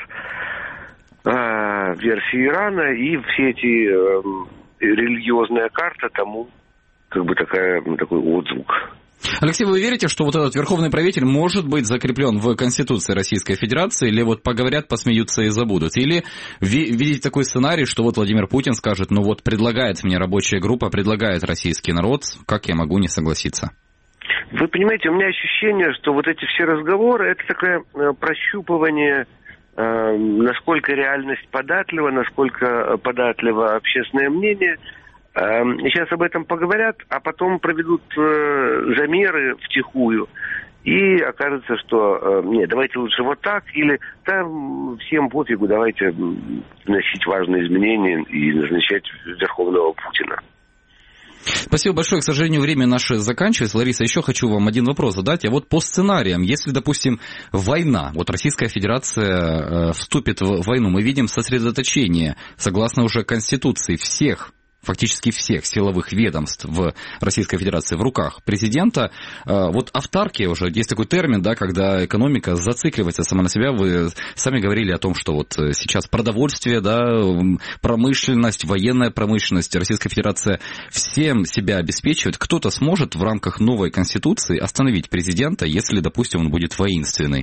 э, версия Ирана и все эти э, религиозная карта тому как бы такая, такой отзвук. Алексей, вы верите, что вот этот верховный правитель может быть закреплен в Конституции Российской Федерации, или вот поговорят, посмеются и забудут? Или видите такой сценарий, что вот Владимир Путин скажет, ну вот предлагает мне рабочая группа, предлагает российский народ, как я могу не согласиться? Вы понимаете, у меня ощущение, что вот эти все разговоры, это такое прощупывание, насколько реальность податлива, насколько податливо общественное мнение. Сейчас об этом поговорят, а потом проведут замеры втихую, и окажется, что нет, давайте лучше вот так, или там всем пофигу, давайте вносить важные изменения и назначать верховного Путина. Спасибо большое. К сожалению, время наше заканчивается. Лариса, еще хочу вам один вопрос задать. А вот по сценариям, если, допустим, война, вот Российская Федерация вступит в войну, мы видим сосредоточение, согласно уже Конституции, всех, фактически всех силовых ведомств в Российской Федерации в руках президента. Вот автаркия уже, есть такой термин, да, когда экономика зацикливается сама на себя. Вы сами говорили о том, что вот сейчас продовольствие, да, промышленность, военная промышленность, Российская Федерация всем себя обеспечивает. Кто-то сможет в рамках новой Конституции остановить президента, если, допустим, он будет воинственный?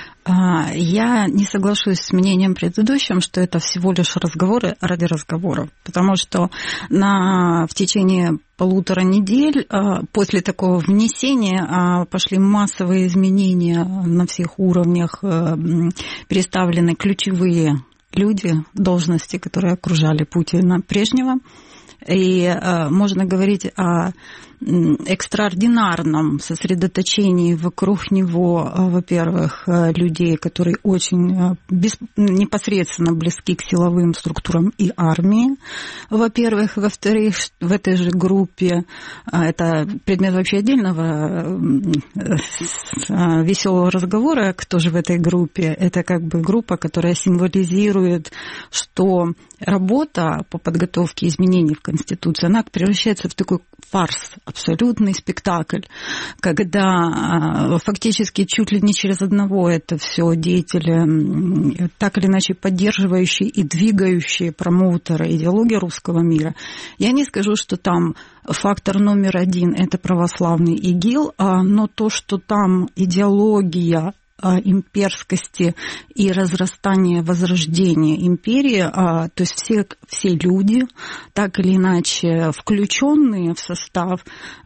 Я не соглашусь с мнением предыдущим, что это всего лишь разговоры ради разговоров, потому что на, в течение полутора недель после такого внесения пошли массовые изменения на всех уровнях, переставлены ключевые люди, должности, которые окружали Путина прежнего. И э, можно говорить о экстраординарном сосредоточении вокруг него, во-первых, людей, которые очень без, непосредственно близки к силовым структурам и армии, во-первых. Во-вторых, в этой же группе, это предмет вообще отдельного веселого разговора, кто же в этой группе, это как бы группа, которая символизирует, что работа по подготовке изменений в Конституции, она превращается в такой фарс, абсолютный спектакль, когда фактически чуть ли не через одного это все деятели, так или иначе поддерживающие и двигающие промоутеры идеологии русского мира. Я не скажу, что там фактор номер один – это православный ИГИЛ, но то, что там идеология имперскости и разрастания, возрождения империи, то есть все, все люди, так или иначе включенные в состав,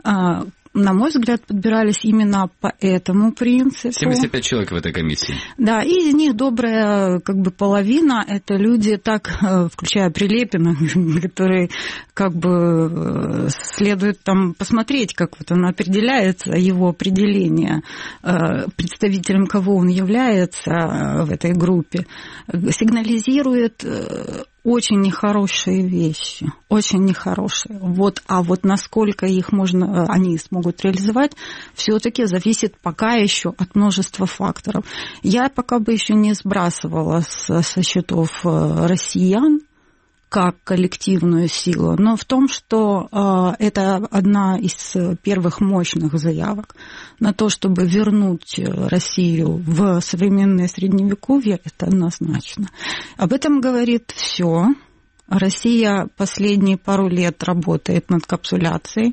на мой взгляд, подбирались именно по этому принципу. семьдесят пять человек в этой комиссии. Да, и из них добрая как бы половина – это люди, так, включая Прилепина, который как бы следует там посмотреть, как вот он определяется, его определение, представителем кого он является в этой группе, сигнализирует очень нехорошие вещи, очень нехорошие. Вот, а вот насколько их можно, они смогут реализовать, все-таки зависит пока еще от множества факторов. Я пока бы еще не сбрасывала со, со счетов россиян как коллективную силу, но в том, что э, это одна из первых мощных заявок на то, чтобы вернуть Россию в современное Средневековье, это однозначно. Об этом говорит все. Россия последние пару лет работает над капсуляцией,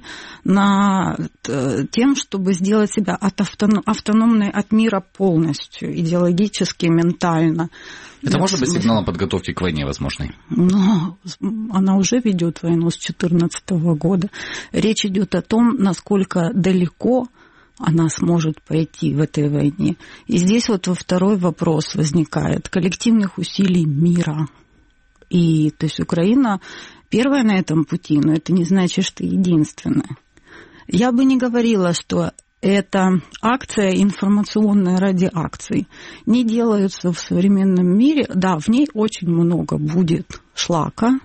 над тем, чтобы сделать себя от автономной от мира полностью, идеологически, ментально. Это да, может быть сигналом подготовки к войне возможной? Но она уже ведет войну с две тысячи четырнадцатого года. Речь идет о том, насколько далеко она сможет пойти в этой войне. И здесь вот второй вопрос возникает. Коллективных усилий мира. И, то есть, Украина первая на этом пути, но это не значит, что единственная. Я бы не говорила, что это акция информационная ради акций. Не делаются в современном мире. Да, в ней очень много будет шлака.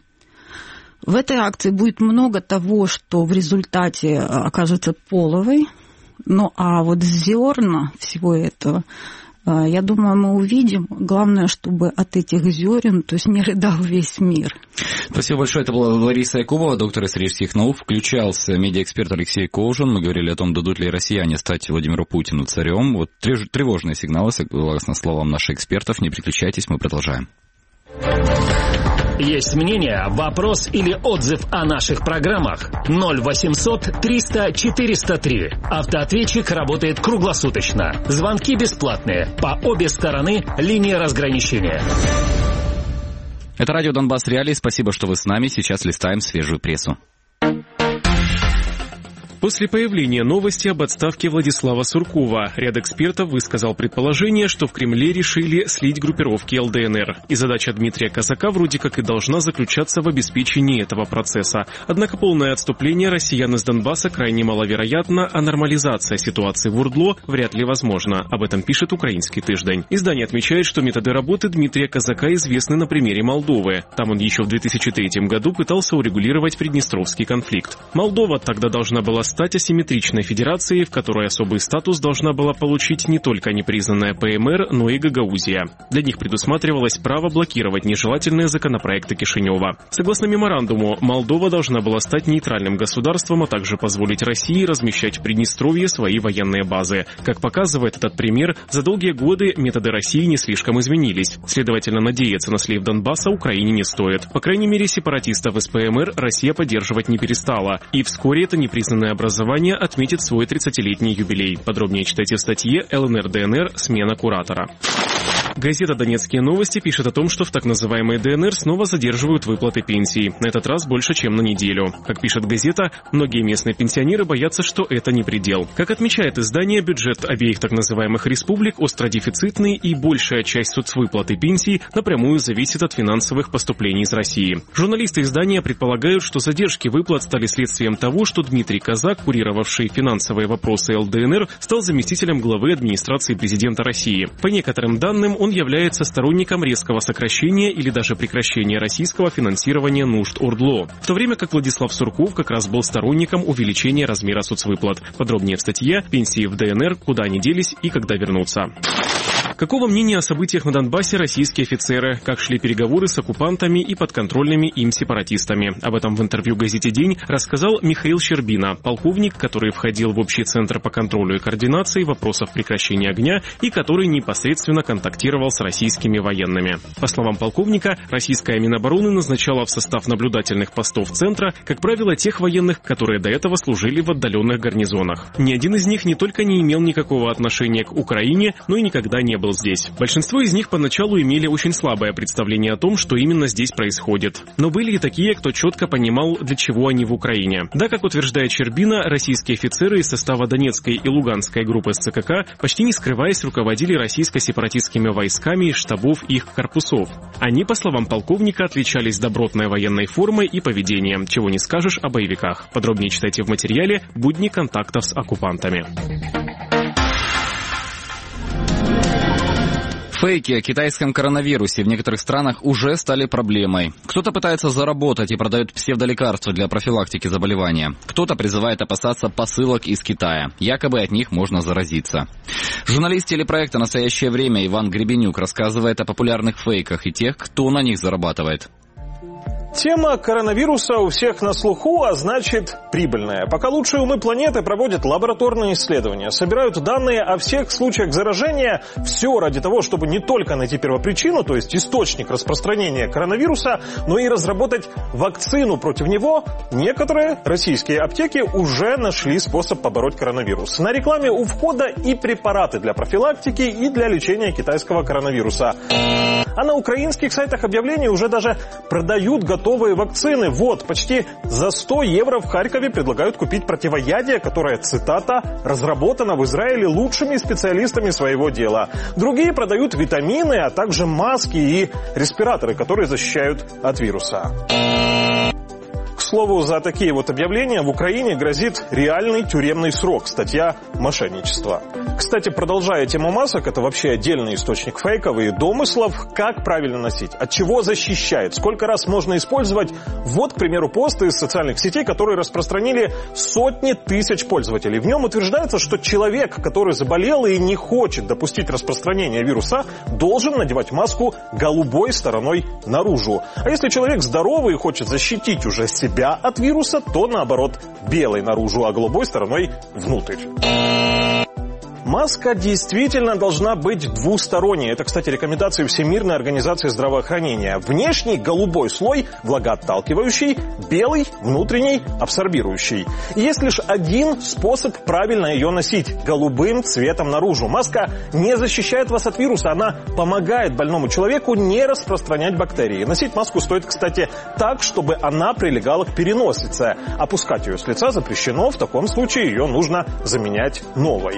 В этой акции будет много того, что в результате окажется половой. Ну, а вот зерна всего этого, я думаю, мы увидим. Главное, чтобы от этих зерен, то есть не рыдал весь мир. Спасибо большое. Это была Лариса Якубова, доктор исторических наук. Включался медиаэксперт Алексей Ковжин. Мы говорили о том, дадут ли россияне стать Владимиру Путину царем. Вот тревожные сигналы, согласно словам наших экспертов. Не переключайтесь, мы продолжаем. Есть мнение, вопрос или отзыв о наших программах? ноль восемьсот триста четыреста три. Автоответчик работает круглосуточно. Звонки бесплатные. По обе стороны линии разграничения. Это радио Донбасс Реалии. Спасибо, что вы с нами. Сейчас листаем свежую прессу. После появления новости об отставке Владислава Суркова, ряд экспертов высказал предположение, что в Кремле решили слить группировки эл дэ эн эр. И задача Дмитрия Козака вроде как и должна заключаться в обеспечении этого процесса. Однако полное отступление россиян из Донбасса крайне маловероятно, а нормализация ситуации в УРДЛО вряд ли возможна. Об этом пишет «Украинский тыждень». Издание отмечает, что методы работы Дмитрия Козака известны на примере Молдовы. Там он еще в две тысячи третьем году пытался урегулировать приднестровский конфликт. Молдова тогда должна была стать асимметричной федерацией, в которой особый статус должна была получить не только непризнанная пэ эм эр, но и Гагаузия. Для них предусматривалось право блокировать нежелательные законопроекты Кишинева. Согласно меморандуму, Молдова должна была стать нейтральным государством, а также позволить России размещать в Приднестровье свои военные базы. Как показывает этот пример, за долгие годы методы России не слишком изменились. Следовательно, надеяться на слив Донбасса Украине не стоит. По крайней мере, сепаратистов из пэ эм эр Россия поддерживать не перестала. И вскоре это непризнанное образование отметит свой тридцатилетний юбилей. Подробнее читайте в статье эл эн эр дэ эн эр «Смена куратора». Газета «Донецкие новости» пишет о том, что в так называемой дэ эн эр снова задерживают выплаты пенсий. На этот раз больше, чем на неделю. Как пишет газета, многие местные пенсионеры боятся, что это не предел. Как отмечает издание, бюджет обеих так называемых республик остро дефицитный, и большая часть соцвыплаты пенсий напрямую зависит от финансовых поступлений из России. Журналисты издания предполагают, что задержки выплат стали следствием того, что Дмитрий Козак, курировавший финансовые вопросы эл дэ эн эр, стал заместителем главы администрации президента России. По некоторым данным, он является сторонником резкого сокращения или даже прекращения российского финансирования нужд УРДЛО, в то время как Владислав Сурков как раз был сторонником увеличения размера соцвыплат. Подробнее в статье «Пенсии в дэ эн эр. Куда они делись и когда вернутся». Какого мнения о событиях на Донбассе российские офицеры? Как шли переговоры с оккупантами и подконтрольными им сепаратистами? Об этом в интервью газете «День» рассказал Михаил Щербина, полковник, который входил в общий центр по контролю и координации вопросов прекращения огня и который непосредственно контактировал с российскими военными. По словам полковника, российская Минобороны назначала в состав наблюдательных постов центра, как правило, тех военных, которые до этого служили в отдаленных гарнизонах. Ни один из них не только не имел никакого отношения к Украине, но и никогда не был здесь. Большинство из них поначалу имели очень слабое представление о том, что именно здесь происходит. Но были и такие, кто четко понимал, для чего они в Украине. Да, как утверждает Щербина, российские офицеры из состава Донецкой и Луганской группы эс цэ ка ка, почти не скрываясь, руководили российско-сепаратистскими войсками из штабов их корпусов. Они, по словам полковника, отличались добротной военной формой и поведением, чего не скажешь о боевиках. Подробнее читайте в материале «Будни контактов с оккупантами». Фейки о китайском коронавирусе в некоторых странах уже стали проблемой. Кто-то пытается заработать и продает псевдолекарства для профилактики заболевания. Кто-то призывает опасаться посылок из Китая. Якобы от них можно заразиться. Журналист телепроекта «Настоящее время» Иван Гребенюк рассказывает о популярных фейках и тех, кто на них зарабатывает. Тема коронавируса у всех на слуху, а значит прибыльная. Пока лучшие умы планеты проводят лабораторные исследования, собирают данные о всех случаях заражения, все ради того, чтобы не только найти первопричину, то есть источник распространения коронавируса, но и разработать вакцину против него, некоторые российские аптеки уже нашли способ побороть коронавирус. На рекламе у входа и препараты для профилактики, и для лечения китайского коронавируса. А на украинских сайтах объявлений уже даже продают готовые вакцины. Вот, почти за сто евро в Харькове предлагают купить противоядие, которое, цитата, разработано в Израиле лучшими специалистами своего дела. Другие продают витамины, а также маски и респираторы, которые защищают от вируса. К слову, за такие вот объявления в Украине грозит реальный тюремный срок, статья «Мошенничество». Кстати, продолжая тему масок, это вообще отдельный источник фейков и домыслов, как правильно носить, от чего защищает, сколько раз можно использовать. Вот, к примеру, пост из социальных сетей, которые распространили сотни тысяч пользователей. В нем утверждается, что человек, который заболел и не хочет допустить распространения вируса, должен надевать маску голубой стороной наружу. А если человек здоровый и хочет защитить уже себя от вируса, то наоборот, белой наружу, а голубой стороной внутрь. Маска действительно должна быть двусторонней. Это, кстати, рекомендации Всемирной организации здравоохранения. Внешний голубой слой влагоотталкивающий, белый внутренний абсорбирующий. И есть лишь один способ правильно ее носить – голубым цветом наружу. Маска не защищает вас от вируса, она помогает больному человеку не распространять бактерии. Носить маску стоит, кстати, так, чтобы она прилегала к переносице. Опускать ее с лица запрещено, в таком случае ее нужно заменять новой.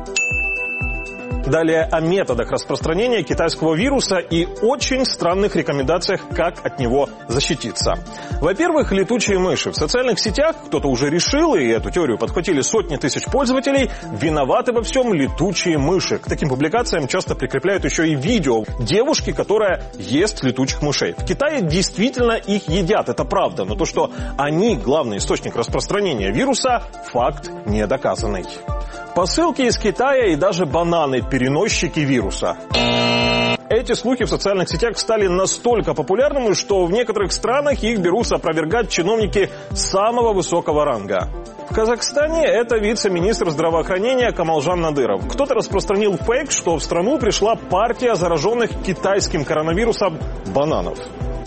Далее о методах распространения китайского вируса и очень странных рекомендациях, как от него защититься. Во-первых, летучие мыши. В социальных сетях кто-то уже решил, и эту теорию подхватили сотни тысяч пользователей, виноваты во всем летучие мыши. К таким публикациям часто прикрепляют еще и видео девушки, которая ест летучих мышей. В Китае действительно их едят, это правда, но то, что они главный источник распространения вируса, факт недоказанный. Посылки из Китая и даже бананы – переносчики вируса. Эти слухи в социальных сетях стали настолько популярными, что в некоторых странах их берутся опровергать чиновники самого высокого ранга. В Казахстане это вице-министр здравоохранения Камалжан Надыров. Кто-то распространил фейк, что в страну пришла партия зараженных китайским коронавирусом бананов.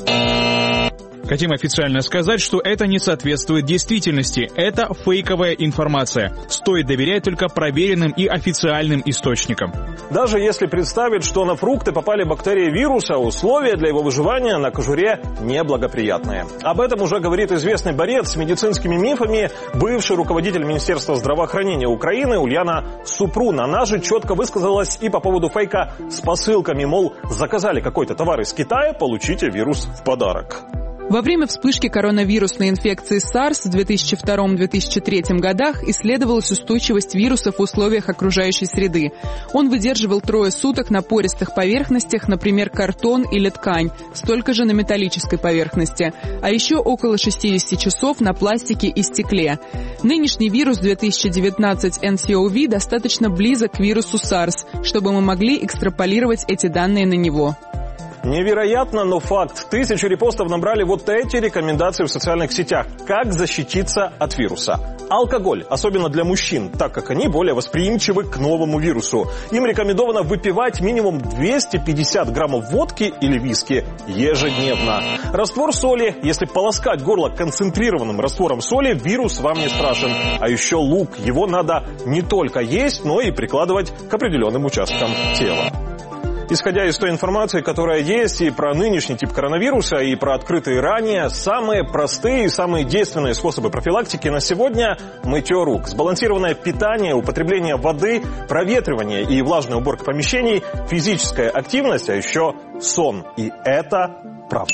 Хотим официально сказать, что это не соответствует действительности. Это фейковая информация. Стоит доверять только проверенным и официальным источникам. Даже если представить, что на фрукты попали бактерии вируса, условия для его выживания на кожуре неблагоприятные. Об этом уже говорит известный борец с медицинскими мифами, бывший руководитель Министерства здравоохранения Украины Ульяна Супрун. Она же четко высказалась и по поводу фейка с посылками, мол, заказали какой-то товар из Китая, получите вирус в подарок. Во время вспышки коронавирусной инфекции SARS в две тысячи втором — две тысячи третьем годах исследовалась устойчивость вирусов в условиях окружающей среды. Он выдерживал трое суток на пористых поверхностях, например, картон или ткань, столько же на металлической поверхности, а еще около шестьдесят часов на пластике и стекле. Нынешний вирус две тысячи девятнадцать эн си о ви достаточно близок к вирусу SARS, чтобы мы могли экстраполировать эти данные на него. Невероятно, но факт. Тысячу репостов набрали вот эти рекомендации в социальных сетях. Как защититься от вируса? Алкоголь, особенно для мужчин, так как они более восприимчивы к новому вирусу. Им рекомендовано выпивать минимум двести пятьдесят граммов водки или виски ежедневно. Раствор соли. Если полоскать горло концентрированным раствором соли, вирус вам не страшен. А еще лук. Его надо не только есть, но и прикладывать к определенным участкам тела. Исходя из той информации, которая есть и про нынешний тип коронавируса, и про открытые ранее, самые простые и самые действенные способы профилактики на сегодня – мытье рук. Сбалансированное питание, употребление воды, проветривание и влажная уборка помещений, физическая активность, а еще сон. И это правда.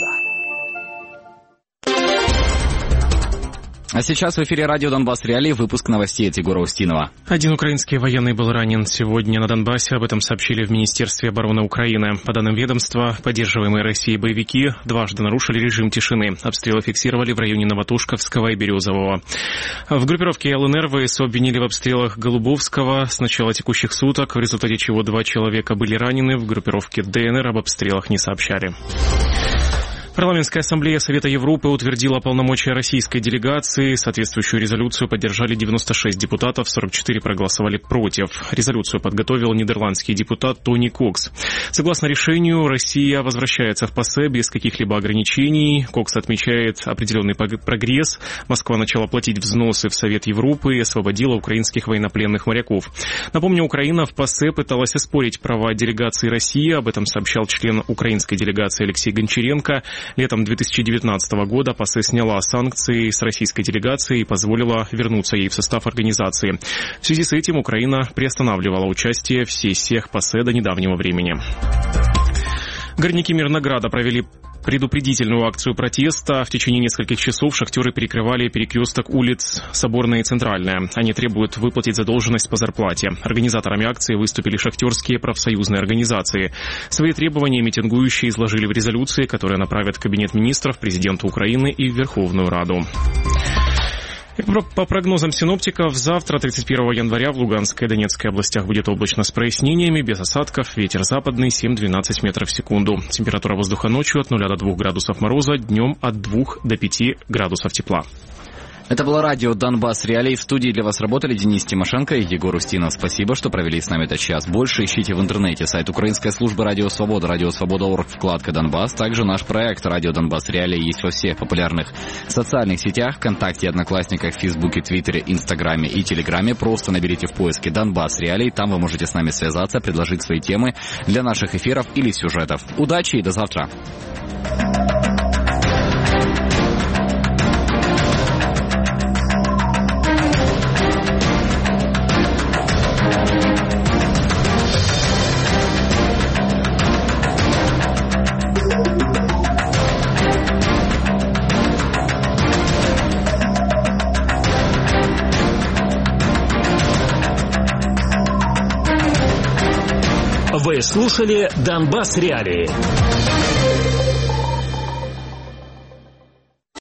А сейчас в эфире радио «Донбасс Реалии» выпуск новостей от Егора Устинова. Один украинский военный был ранен сегодня на Донбассе. Об этом сообщили в Министерстве обороны Украины. По данным ведомства, поддерживаемые Россией боевики дважды нарушили режим тишины. Обстрелы фиксировали в районе Новотушковского и Березового. В группировке эл эн эр ВСУ обвинили в обстрелах Голубовского с начала текущих суток, в результате чего два человека были ранены. В группировке дэ эн эр об обстрелах не сообщали. Парламентская ассамблея Совета Европы утвердила полномочия российской делегации. Соответствующую резолюцию поддержали девяносто шесть депутатов, сорок четыре проголосовали против. Резолюцию подготовил нидерландский депутат Тони Кокс. Согласно решению, Россия возвращается в ПАСЕ без каких-либо ограничений. Кокс отмечает определенный прогресс. Москва начала платить взносы в Совет Европы и освободила украинских военнопленных моряков. Напомню, Украина в ПАСЕ пыталась оспорить права делегации России. Об этом сообщал член украинской делегации Алексей Гончаренко. Летом две тысячи девятнадцатого года ПАСЕ сняла санкции с российской делегации и позволила вернуться ей в состав организации. В связи с этим Украина приостанавливала участие в сессиях ПАСЕ до недавнего времени. Горняки Мирнограда провели предупредительную акцию протеста. В течение нескольких часов шахтеры перекрывали перекресток улиц Соборная и Центральная. Они требуют выплатить задолженность по зарплате. Организаторами акции выступили шахтерские профсоюзные организации. Свои требования митингующие изложили в резолюции, которая направят в Кабинет министров, президенту Украины и в Верховную Раду. По прогнозам синоптиков, завтра, тридцать первого января, в Луганской и Донецкой областях будет облачно с прояснениями, без осадков, ветер западный семь-двенадцать метров в секунду. Температура воздуха ночью от нуля до двух градусов мороза, днем от двух до пяти градусов тепла. Это было радио «Донбасс Реалии». В студии для вас работали Денис Тимошенко и Егор Устинов. Спасибо, что провели с нами этот час. Больше ищите в интернете. Сайт украинской службы «Радио Свобода», радио свобода точка орг, вкладка «Донбасс». Также наш проект «Радио Донбасс Реалии» есть во всех популярных социальных сетях. ВКонтакте, Одноклассниках, Фейсбуке, Твиттере, Инстаграме и Телеграме. Просто наберите в поиске «Донбасс Реалии». Там вы можете с нами связаться, предложить свои темы для наших эфиров или сюжетов. Удачи и до завтра. Вы слушали «Донбасс Реалии».